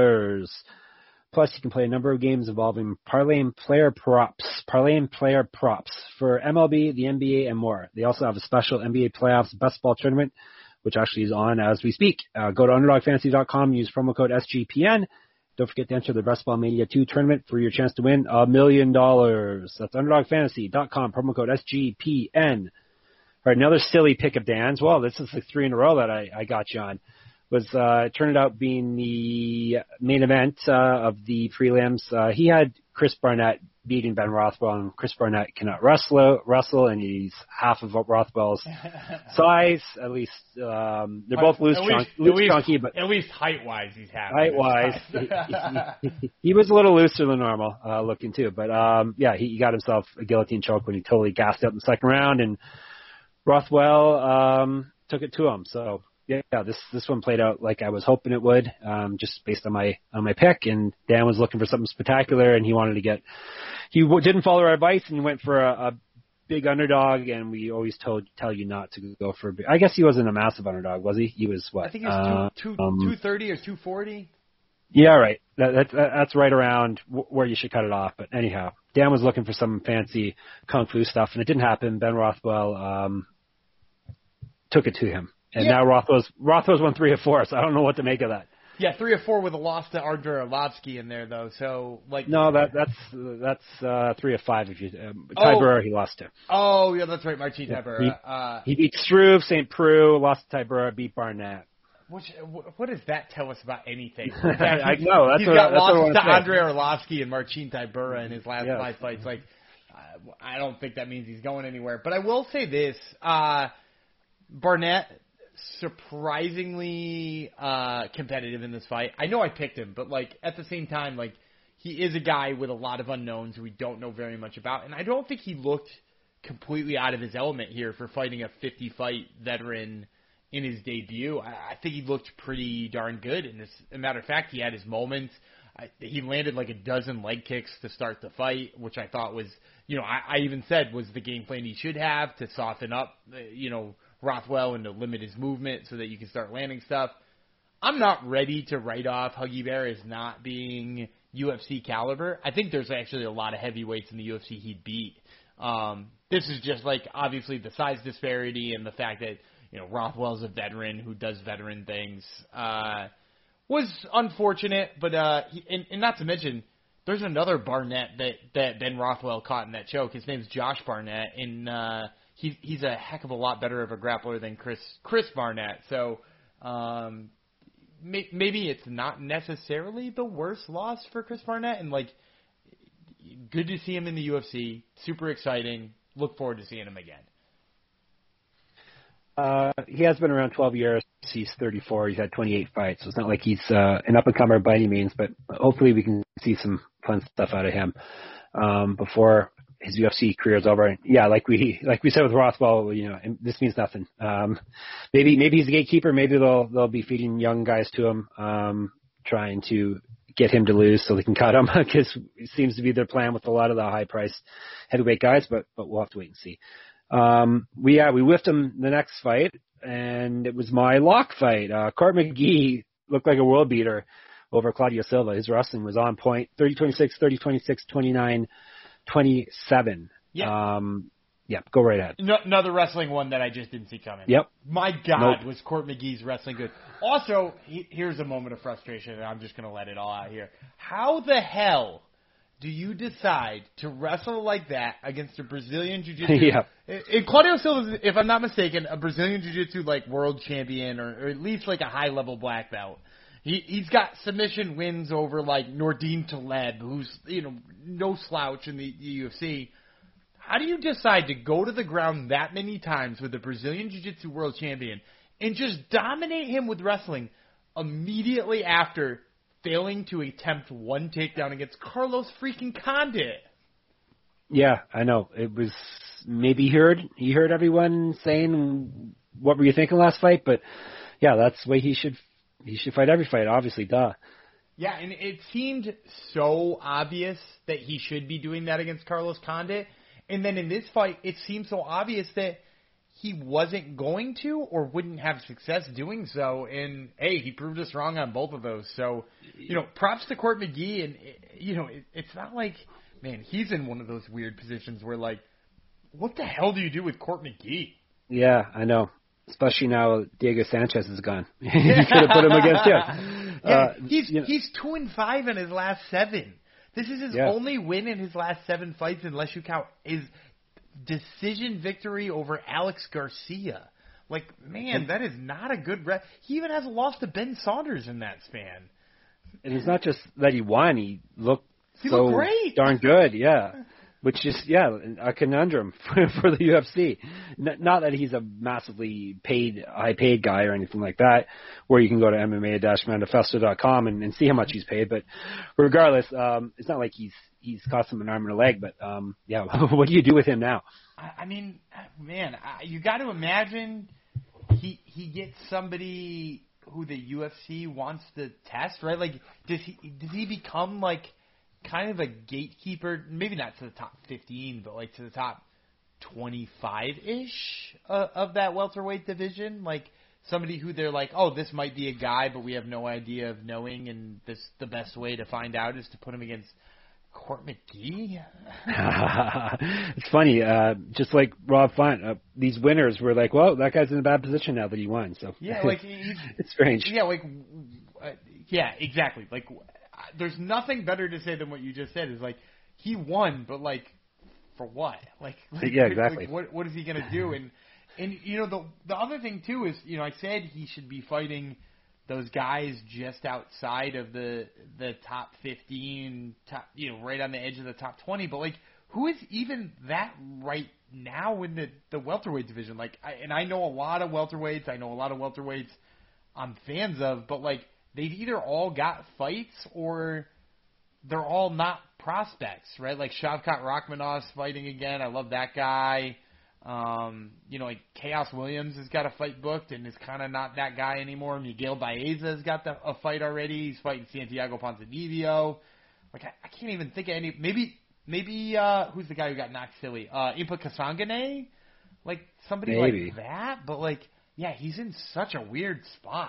Plus, you can play a number of games involving parlay and player props for MLB, the NBA, and more. They also have a special NBA playoffs best ball tournament, which actually is on as we speak. Go to UnderdogFantasy.com, use promo code SGPN. Don't forget to enter the Best Ball Mania 2 tournament for your chance to win $1 million. That's UnderdogFantasy.com, promo code SGPN. All right, another silly pick of Dan's. Well, this is like 3 in a row that I got you on. Turned out being the main event of the prelims. He had Chris Barnett beating Ben Rothwell, and Chris Barnett cannot wrestle, and he's half of Rothwell's size. At least they're both loose chunky, but at least height-wise, he's half. Height-wise, he was a little looser than normal looking too. But he got himself a guillotine choke when he totally gassed out in the second round, and Rothwell took it to him. So. Yeah, this one played out like I was hoping it would, just based on my pick. And Dan was looking for something spectacular, and he didn't follow our advice, and he went for a big underdog. And we always tell you not to go for a big. I guess he wasn't a massive underdog, was he? He was what? I think it was 230 or 240. Yeah, right. That's right around where you should cut it off. But anyhow, Dan was looking for some fancy kung fu stuff, and it didn't happen. Ben Rothwell took it to him, and now Rothwell's won 3 of 4. So I don't know what to make of that. Yeah, 3 of 4 with a loss to Andrei Arlovsky in there though. So no, that's 3 of 5 if you Tybura he lost to. Oh yeah, that's right, Marcin Tybura. He beat Struve, St. Preux, lost to Tybura, beat Barnett. What does that tell us about anything? I know. He's got losses to Andrei Arlovsky and Marcin Tybura in his last 5 fights. I don't think that means he's going anywhere. But I will say this: Barnett surprisingly competitive in this fight. I know I picked him, but at the same time, he is a guy with a lot of unknowns who we don't know very much about, and I don't think he looked completely out of his element here for fighting a 50-fight veteran in his debut. I think he looked pretty darn good. As a matter of fact, he had his moments. He landed a dozen leg kicks to start the fight, which I thought was, I even said was the game plan he should have to soften up, Rothwell and to limit his movement so that you can start landing stuff. I'm not ready to write off Huggy Bear as not being UFC caliber. I think there's actually a lot of heavyweights in the UFC he'd beat. This is just obviously the size disparity and the fact that Rothwell's a veteran who does veteran things was unfortunate, but and not to mention there's another Barnett that Ben Rothwell caught in that choke. His name's Josh Barnett, and he's a heck of a lot better of a grappler than Chris Barnett. So maybe it's not necessarily the worst loss for Chris Barnett, and good to see him in the UFC. Super exciting. Look forward to seeing him again. He has been around 12 years. He's 34. He's had 28 fights. So it's not like he's an up-and-comer by any means, but hopefully we can see some fun stuff out of him before his UFC career is over. Yeah, like we said with Rothwell, this means nothing. Maybe he's a gatekeeper. Maybe they'll be feeding young guys to him, trying to get him to lose so they can cut him, because it seems to be their plan with a lot of the high-priced heavyweight guys. But we'll have to wait and see. We whiffed him the next fight, and it was my lock fight. Court McGee looked like a world beater over Claudio Silva. His wrestling was on point. 30-26, 30-26, 29-27. Yeah. Yeah, go right ahead. Another wrestling one that I just didn't see coming. Yep. My God, was Court McGee's wrestling good. Also, here's a moment of frustration, and I'm just going to let it all out here. How the hell do you decide to wrestle like that against a Brazilian Jiu-Jitsu? Yeah. And Claudio Silva, if I'm not mistaken, a Brazilian Jiu-Jitsu world champion or at least a high-level black belt. He's got submission wins over Nordine Taleb, who's no slouch in the UFC. How do you decide to go to the ground that many times with a Brazilian Jiu-Jitsu world champion and just dominate him with wrestling immediately after failing to attempt one takedown against Carlos freaking Condit? Yeah, I know. It was maybe he heard everyone saying, "What were you thinking last fight?" But yeah, that's the way he should fight every fight. Obviously, duh. Yeah, and it seemed so obvious that he should be doing that against Carlos Condit, and then in this fight, it seemed so obvious that he wasn't going to or wouldn't have success doing so. And hey, he proved us wrong on both of those. So, props to Court McGee. And it's not man, he's in one of those weird positions where what the hell do you do with Court McGee? Yeah, I know. Especially now Diego Sanchez is gone. You could have put him against him. Yeah, he's 2-5 in his last 7. This is his only win in his last 7 fights, unless you count his decision victory over Alex Garcia. Man, that is not a good he even has a loss to Ben Saunders in that span. And it's not just that he won; he looked great, darn good. Yeah, which is a conundrum for the UFC. Not that he's a massively high paid guy or anything like that, where you can go to MMA-manifesto.com and see how much he's paid. But regardless, it's not like he's cost him an arm and a leg. But what do you do with him now? I mean, man, you got to imagine he gets somebody who the UFC wants to test, right? Does he become kind of a gatekeeper, maybe not to the top 15, but to the top 25-ish of that welterweight division? somebody who they're like, oh, this might be a guy, but we have no idea of knowing, and the best way to find out is to put him against Court McGee? It's funny, just like Rob Font, these winners were like, well, that guy's in a bad position now that he won. So yeah, like it's strange. Yeah, like yeah, exactly. Like there's nothing better to say than what you just said. Is like he won, but like for what? Like yeah, exactly. Like, what is he gonna do? And you know the other thing too is, you know, I said he should be fighting those guys just outside of the top 15, top, you know, right on the edge of the top 20. But like, who is even that right now in the welterweight division? Like, I know a lot of welterweights. I know a lot of welterweights I'm fans of, but like they've either all got fights or they're all not prospects, right? Like Shavkat Rakhmanov's fighting again. I love that guy. You know, like Chaos Williams has got a fight booked and is kind of not that guy anymore. Miguel Baeza has got a fight already. He's fighting Santiago Ponzinibbio. Like I can't even think of any. Maybe who's the guy who got knocked silly? Impa Kasangane, like somebody like that. But like, yeah, he's in such a weird spot.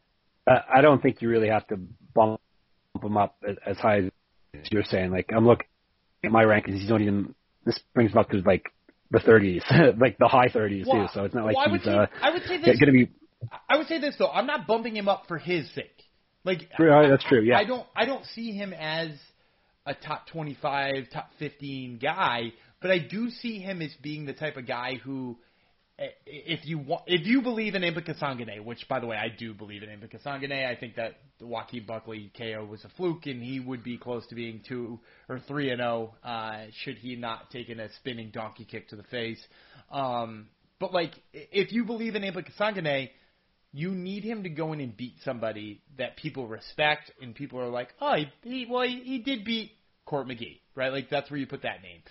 I don't think you really have to bump him up as high as you're saying. Like I'm looking at my rankings. He's not even. This brings him up to like the 30s, like the high 30s too. So it's not like he's I would say this. Going to be. I would say this though. I'm not bumping him up for his sake. Like that's true. Yeah. I don't see him as a top 25, top 15 guy, but I do see him as being the type of guy who, if you believe in Impa Kasangane, which by the way I do believe in Impa Kasangane, I think that the Joaquin Buckley KO was a fluke, and he would be close to being 2 or 3-0 should he not taken a spinning donkey kick to the face. But like, if you believe in Impa Kasangane, you need him to go in and beat somebody that people respect, and people are like, oh, he did beat Court McGee, right? Like that's where you put that name.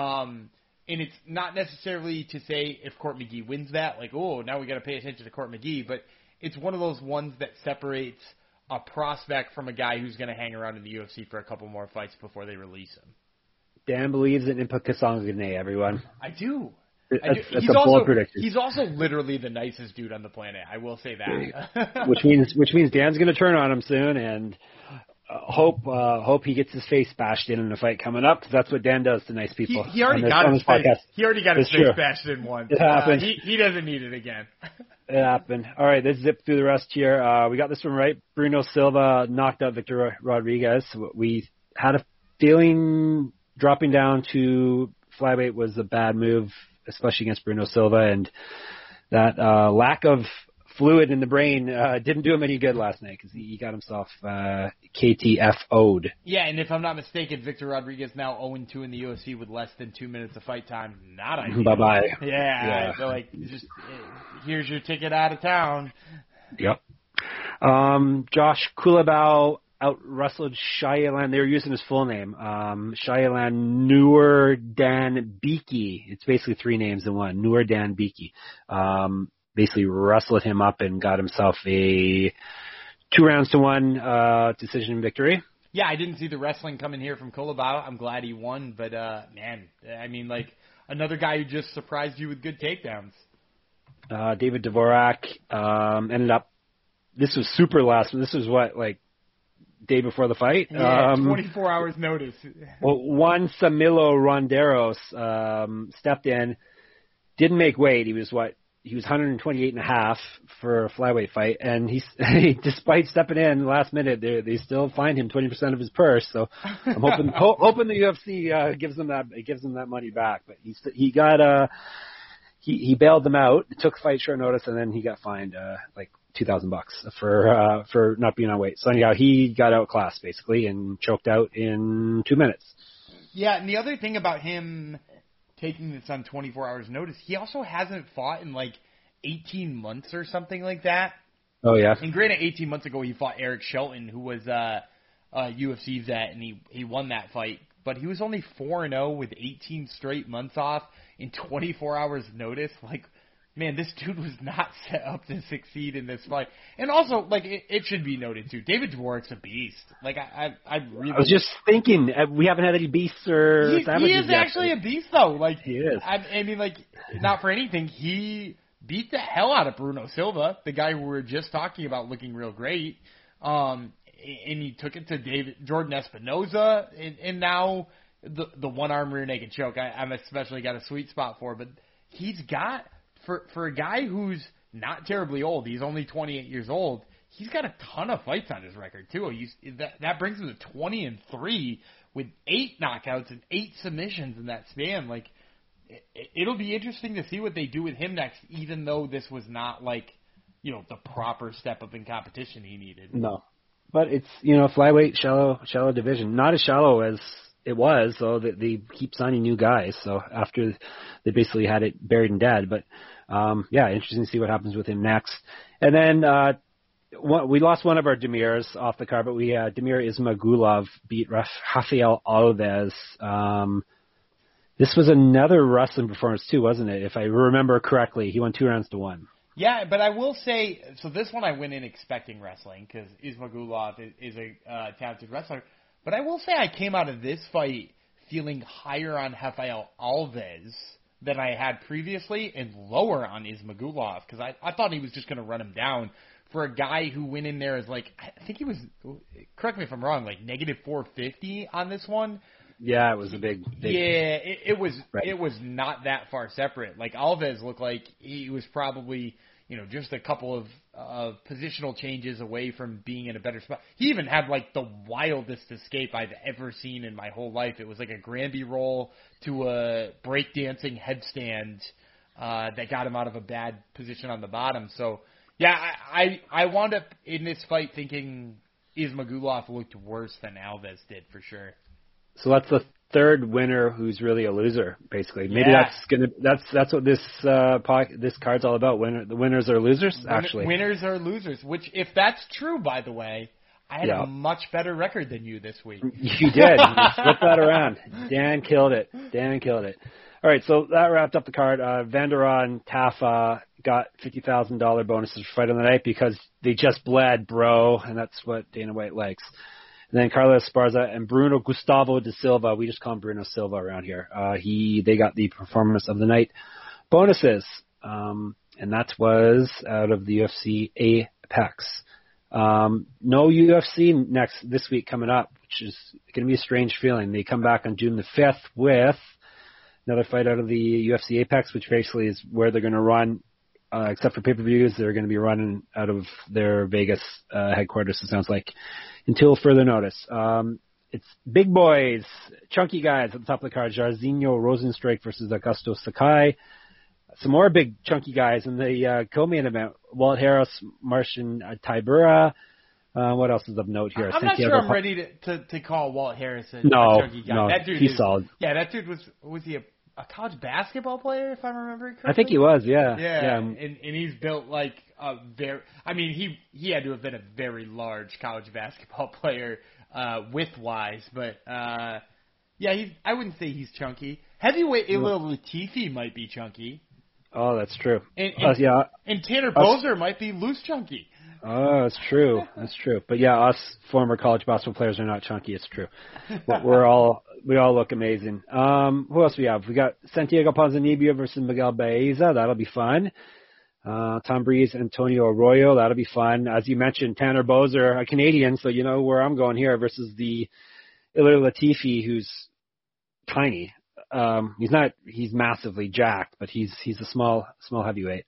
And it's not necessarily to say if Court McGee wins that, like, oh, now we got to pay attention to Court McGee, but it's one of those ones that separates a prospect from a guy who's going to hang around in the UFC for a couple more fights before they release him. Dan believes in Impa Kasangane, everyone. I do. That's a bold prediction. He's also literally the nicest dude on the planet. I will say that. which means Dan's going to turn on him soon, and hope he gets his face bashed in a fight coming up, because that's what Dan does to nice people. He already got his face. He already got his face bashed in once. It happened. He doesn't need it again. It happened. All right, let's zip through the rest here. We got this one right. Bruno Silva knocked out Victor Rodriguez. We had a feeling dropping down to flyweight was a bad move, especially against Bruno Silva, and that lack of fluid in the brain didn't do him any good last night, because he got himself KTFO'd. Yeah, and if I'm not mistaken, Victor Rodriguez now 0-2 in the UFC with less than 2 minutes of fight time. Not ideal. Bye-bye. Yeah. So, like, just here's your ticket out of town. Yep. Josh Kulabau out-wrestled Shayalan. They were using his full name. Shayalan Noordan Biki. It's basically 3 names in one. Noordan Biki. Basically wrestled him up and got himself a 2-1 decision victory. Yeah, I didn't see the wrestling coming here from Kulabau. I'm glad he won, but man, I mean, like, another guy who just surprised you with good takedowns. David Dvorak ended up. This was super last. This was what, like, day before the fight? Yeah, 24 hours notice. Well, Juan Camilo Ronderos stepped in, didn't make weight. He was 128.5 for a flyweight fight, and he despite stepping in last minute, they still fined him 20% of his purse. So I'm hoping the UFC gives them that money back. But he bailed them out, took fight short notice, and then he got fined like $2,000 for not being on weight. So anyhow, he got outclassed basically and choked out in 2 minutes. Yeah, and the other thing about him taking this on 24 hours notice, he also hasn't fought in like 18 months or something like that. Oh, yeah. And granted, 18 months ago he fought Eric Shelton, who was a UFC vet, and he won that fight. But he was only 4-0 with 18 straight months off in 24 hours notice. Like, man, this dude was not set up to succeed in this fight. And also, like, it should be noted, too, David Dvorak's a beast. Like, I was just thinking, we haven't had any beasts or he is yet. actually a beast, though. Like, he is. I mean, like, not for anything, he beat the hell out of Bruno Silva, the guy who we were just talking about looking real great. And he took it to Jordan Espinoza, and now the one-arm rear naked choke. I'm especially got a sweet spot for, but he's got, for a guy who's not terribly old, he's only 28 years old, he's got a ton of fights on his record, too. That brings him to 20-3 with 8 knockouts and 8 submissions in that span. Like, it'll be interesting to see what they do with him next, even though this was not, like, you know, the proper step up in competition he needed. No. But it's, you know, flyweight, shallow division. Not as shallow as it was, so that they keep signing new guys. So after they basically had it buried and dead. But, yeah, interesting to see what happens with him next. And then we lost one of our Demirs off the card, but Demir Ismagulov beat Rafael Alves. This was another wrestling performance too, wasn't it? If I remember correctly, he won 2-1. Yeah, but I will say, so this one I went in expecting wrestling because Ismagulov is a talented wrestler. But I will say I came out of this fight feeling higher on Rafael Alves than I had previously and lower on Ismagulov because I thought he was just going to run him down for a guy who went in there as like, I think he was, correct me if I'm wrong, like negative 450 on this one. Yeah, it was a big. Yeah, it was. Right. It was not that far separate. Like Alves looked like he was probably, you know, just a couple of positional changes away from being in a better spot. He even had like the wildest escape I've ever seen in my whole life. It was like a Granby roll to a breakdancing headstand that got him out of a bad position on the bottom. So yeah, I wound up in this fight thinking Ismagulov looked worse than Alves did for sure. So that's the third winner who's really a loser, basically. Maybe that's what this this card's all about. The winners are losers, actually. Winners are losers. Which, if that's true, by the way, I had a much better record than you this week. You did. You flipped that around. Dan killed it. All right, so that wrapped up the card. Vanderaa and Tafa got $50,000 bonuses for fight on the night because they just bled, bro, and that's what Dana White likes. And then Carlos Esparza and Bruno Gustavo da Silva. We just call him Bruno Silva around here. They got the performance of the night bonuses. And that was out of the UFC Apex. No UFC this week coming up, which is going to be a strange feeling. They come back on June the 5th with another fight out of the UFC Apex, which basically is where they're going to run, except for pay-per-views, they're going to be running out of their Vegas headquarters, it sounds like, until further notice. It's big boys, chunky guys at the top of the card. Jairzinho Rozenstruik versus Augusto Sakai. Some more big chunky guys in the co-main event. Walt Harris, Marcin Tybura. What else is of note here? I'm not sure I'm ready to call Walt Harris a chunky guy. No, that dude he's solid. Yeah, that dude was he a college basketball player, if I remember correctly? I think he was, yeah. Yeah. And he's built like a very, I mean, he had to have been a very large college basketball player width-wise, but yeah, I wouldn't say he's chunky. Heavyweight Ilir Latifi might be chunky. Oh, that's true. And Tanner Us. Boser might be loose chunky. Oh, that's true. That's true. But yeah, us former college basketball players are not chunky. It's true. But we all look amazing. Who else we have? We got Santiago Ponzinibbio versus Miguel Baeza. That'll be fun. Tom Breeze, Antonio Arroyo. That'll be fun. As you mentioned, Tanner Boser, a Canadian, so you know where I'm going here, versus the Ilir Latifi, who's tiny. He's massively jacked, but he's a small heavyweight.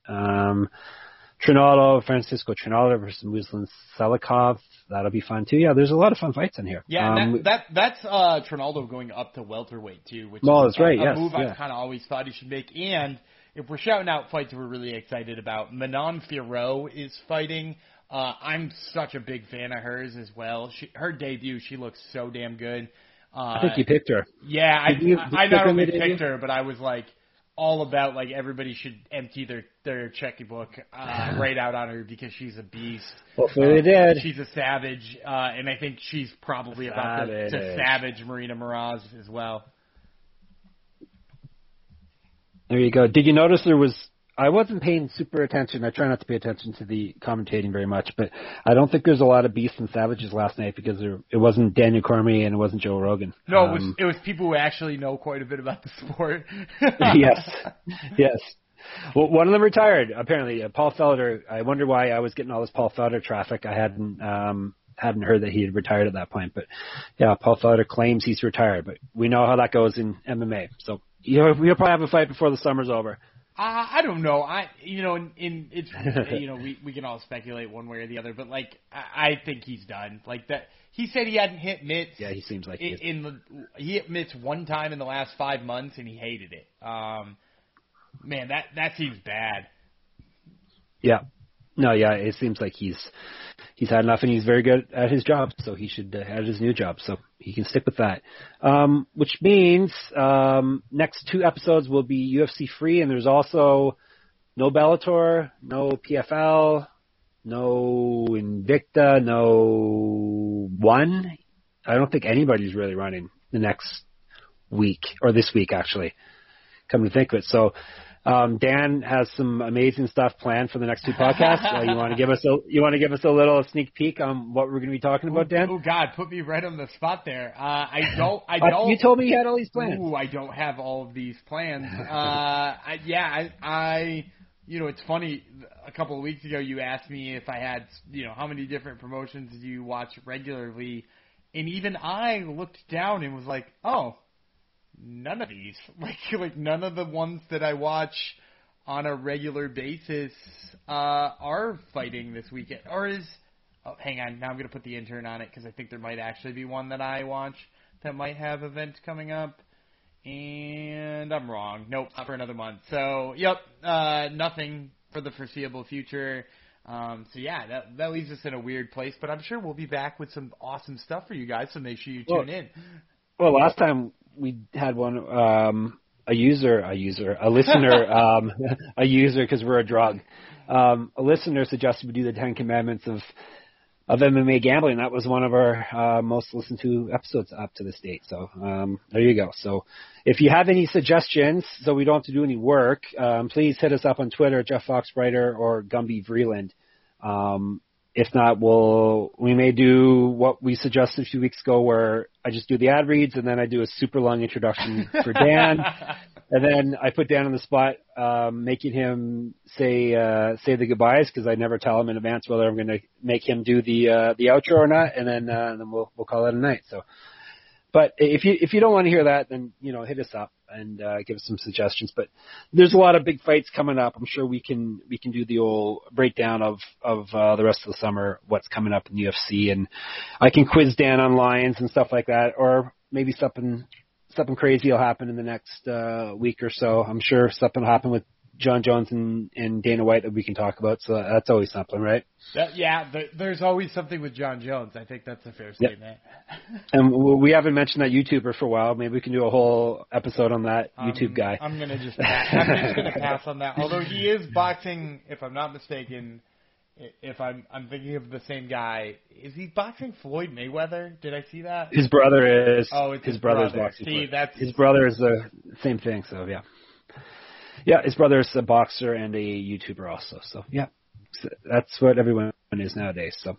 Francisco Trinaldo versus Muslim Selikov. That'll be fun too. Yeah, there's a lot of fun fights in here. Yeah, that's Trinaldo going up to welterweight too, which is that's right. a move I kind of always thought he should make. And if we're shouting out fights we're really excited about, Manon Fiorot is fighting. I'm such a big fan of hers as well. Her debut, she looks so damn good. I think you picked her. Yeah, I not only picked her, but I was like all about like everybody should empty their checkbook right out on her because she's a beast. Hopefully they did. She's a savage, and I think she's probably about to savage Marina Moraz as well. There you go. Did you notice I wasn't paying super attention. I try not to pay attention to the commentating very much, but I don't think there's a lot of beasts and savages last night because it wasn't Daniel Cormier and it wasn't Joe Rogan. No, it was people who actually know quite a bit about the sport. Yes. Well, one of them retired, apparently. Paul Felder. I wonder why I was getting all this Paul Felder traffic. I hadn't heard that he had retired at that point. But, yeah, Paul Felder claims he's retired. But we know how that goes in MMA. So, we'll probably have a fight before the summer's over. I don't know. It's we can all speculate one way or the other, but like I think he's done. Like that, he said he hadn't hit mitts. Yeah, he seems like he hit mitts one time in the last 5 months, and he hated it. Man, that seems bad. Yeah. No, yeah, it seems like he's had enough, and he's very good at his job, so he should at his new job, so he can stick with that. Which means next 2 episodes will be UFC free, and there's also no Bellator, no PFL, no Invicta, no ONE. I don't think anybody's really running the next week, or this week actually, come to think of it. So Dan has some amazing stuff planned for the next 2 podcasts. You want to give us a little sneak peek on what we're going to be talking about, Dan? Oh God, put me right on the spot there. I don't. You told me you had all these plans. I don't have all of these plans. It's funny. A couple of weeks ago, you asked me if I had, how many different promotions do you watch regularly, and even I looked down and was like, oh. None of these, like none of the ones that I watch on a regular basis are fighting this weekend. Or hang on, now I'm going to put the intern on it because I think there might actually be one that I watch that might have events coming up. And I'm wrong. Nope, not for another month. So, nothing for the foreseeable future. That leaves us in a weird place, but I'm sure we'll be back with some awesome stuff for you guys, so make sure you tune in. Well, last time we had one, a listener, because we're a drug. A listener suggested we do the 10 Commandments of MMA gambling. That was one of our most listened to episodes up to this date. So there you go. So if you have any suggestions, so we don't have to do any work, please hit us up on Twitter, Jeff Foxbrighter or Gumby Vreeland. If not, we may do what we suggested a few weeks ago, where I just do the ad reads and then I do a super long introduction for Dan, and then I put Dan on the spot, making him say the goodbyes, because I never tell him in advance whether I'm going to make him do the outro or not, and then we'll call it a night. So, but if you don't want to hear that, then hit us up and give us some suggestions. But there's a lot of big fights coming up. I'm sure we can do the old breakdown of the rest of the summer, what's coming up in the UFC, and I can quiz Dan on lines and stuff like that, or maybe something crazy will happen in the next week or so. I'm sure something will happen with John Jones and Dana White that we can talk about, so that's always something, right? There's always something with John Jones. I think that's a fair statement. Yep. And we haven't mentioned that YouTuber for a while. Maybe we can do a whole episode on that YouTube guy. I'm going to just pass on that. Although he is boxing, if I'm not mistaken, if I'm thinking of the same guy, is he boxing Floyd Mayweather? Did I see that? His brother is. Oh, it's his brother's brother. boxing. See, his brother is the same thing. So yeah. Yeah, his brother is a boxer and a YouTuber also. So, yeah, that's what everyone is nowadays. So,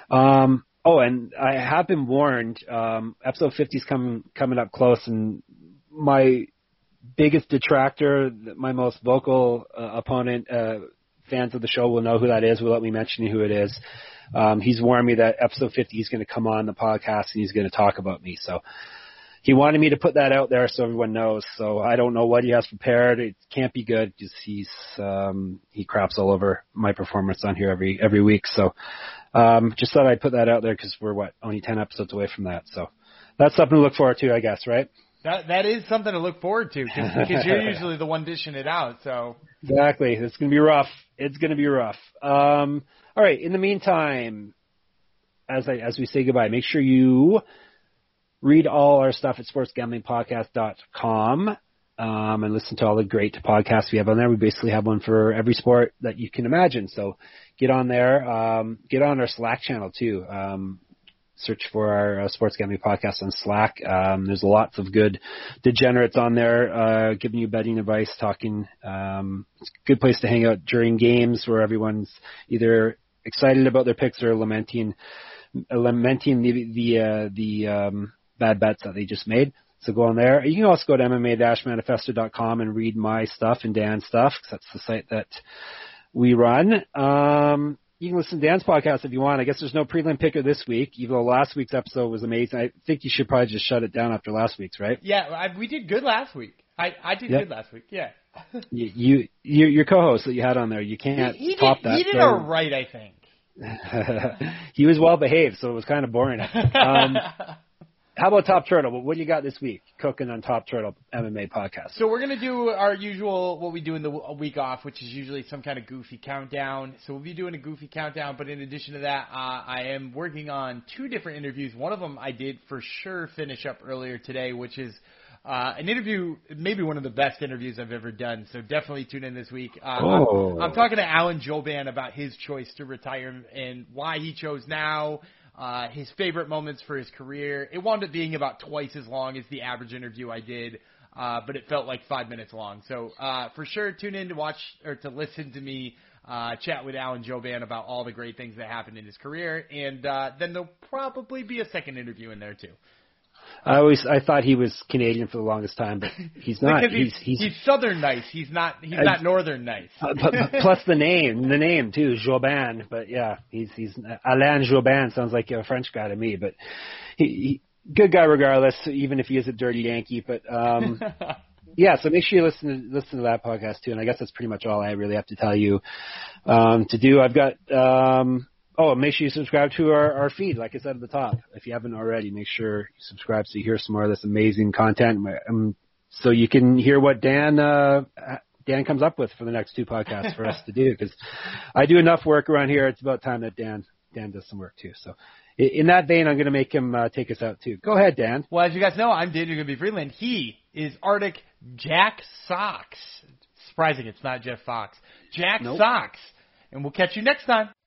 and I have been warned, episode 50 is coming up close, and my biggest detractor, my most vocal opponent, fans of the show will know who that is. Will let me mention who it is. He's warned me that episode 50 is going to come on the podcast and he's going to talk about me. So, he wanted me to put that out there so everyone knows. So I don't know what he has prepared. It can't be good because he craps all over my performance on here every week. So just thought I'd put that out there because we're only 10 episodes away from that. So that's something to look forward to, I guess, right? That is something to look forward to because you're usually the one dishing it out. So exactly, it's gonna be rough. All right. In the meantime, as we say goodbye, make sure you read all our stuff at sportsgamblingpodcast.com and listen to all the great podcasts we have on there. We basically have one for every sport that you can imagine. So get on there. Get on our Slack channel too. Search for our Sports Gambling Podcast on Slack. There's lots of good degenerates on there giving you betting advice, talking. It's a good place to hang out during games where everyone's either excited about their picks or lamenting the bad bets that they just made. So go on there. You can also go to MMA-manifesto.com and read my stuff and Dan's stuff, because that's the site that we run. You can listen to Dan's podcast if you want. I guess there's no prelim picker this week, even though last week's episode was amazing. I think you should probably just shut it down after last week's, right? Yeah, we did good last week. I did good last week, yeah. Your co-host that you had on there, you can't top that. He did all right, I think. He was well behaved, so it was kind of boring. How about Top Turtle? What do you got this week cooking on Top Turtle MMA podcast? So we're going to do our usual, what we do in the week off, which is usually some kind of goofy countdown. So we'll be doing a goofy countdown, but in addition to that, I am working on 2 different interviews. One of them I did for sure finish up earlier today, which is an interview, maybe one of the best interviews I've ever done. So definitely tune in this week. I'm talking to Alan Jouban about his choice to retire and why he chose now. His favorite moments for his career. It wound up being about twice as long as the average interview I did, but it felt like 5 minutes long. So for sure, tune in to watch or to listen to me chat with Alan Jouban about all the great things that happened in his career, and then there'll probably be a second interview in there too. I thought he was Canadian for the longest time, but he's not. Because he's Southern nice. He's not Northern nice. Plus the name too, Jouban. But yeah, he's Alain Jouban. Sounds like a French guy to me, but he good guy regardless, even if he is a dirty Yankee. But yeah, so make sure you listen to that podcast too. And I guess that's pretty much all I really have to tell you to do. I've got. Make sure you subscribe to our feed, like I said at the top. If you haven't already, make sure you subscribe so you hear some more of this amazing content, so you can hear what Dan comes up with for the next 2 podcasts for us to do. Because I do enough work around here. It's about time that Dan does some work too. So in that vein, I'm going to make him take us out too. Go ahead, Dan. Well, as you guys know, I'm Daniel Goodby Freeland. He is Arctic Jack Sox. Surprising, it's not Jeff Fox. Jack Sox. And we'll catch you next time.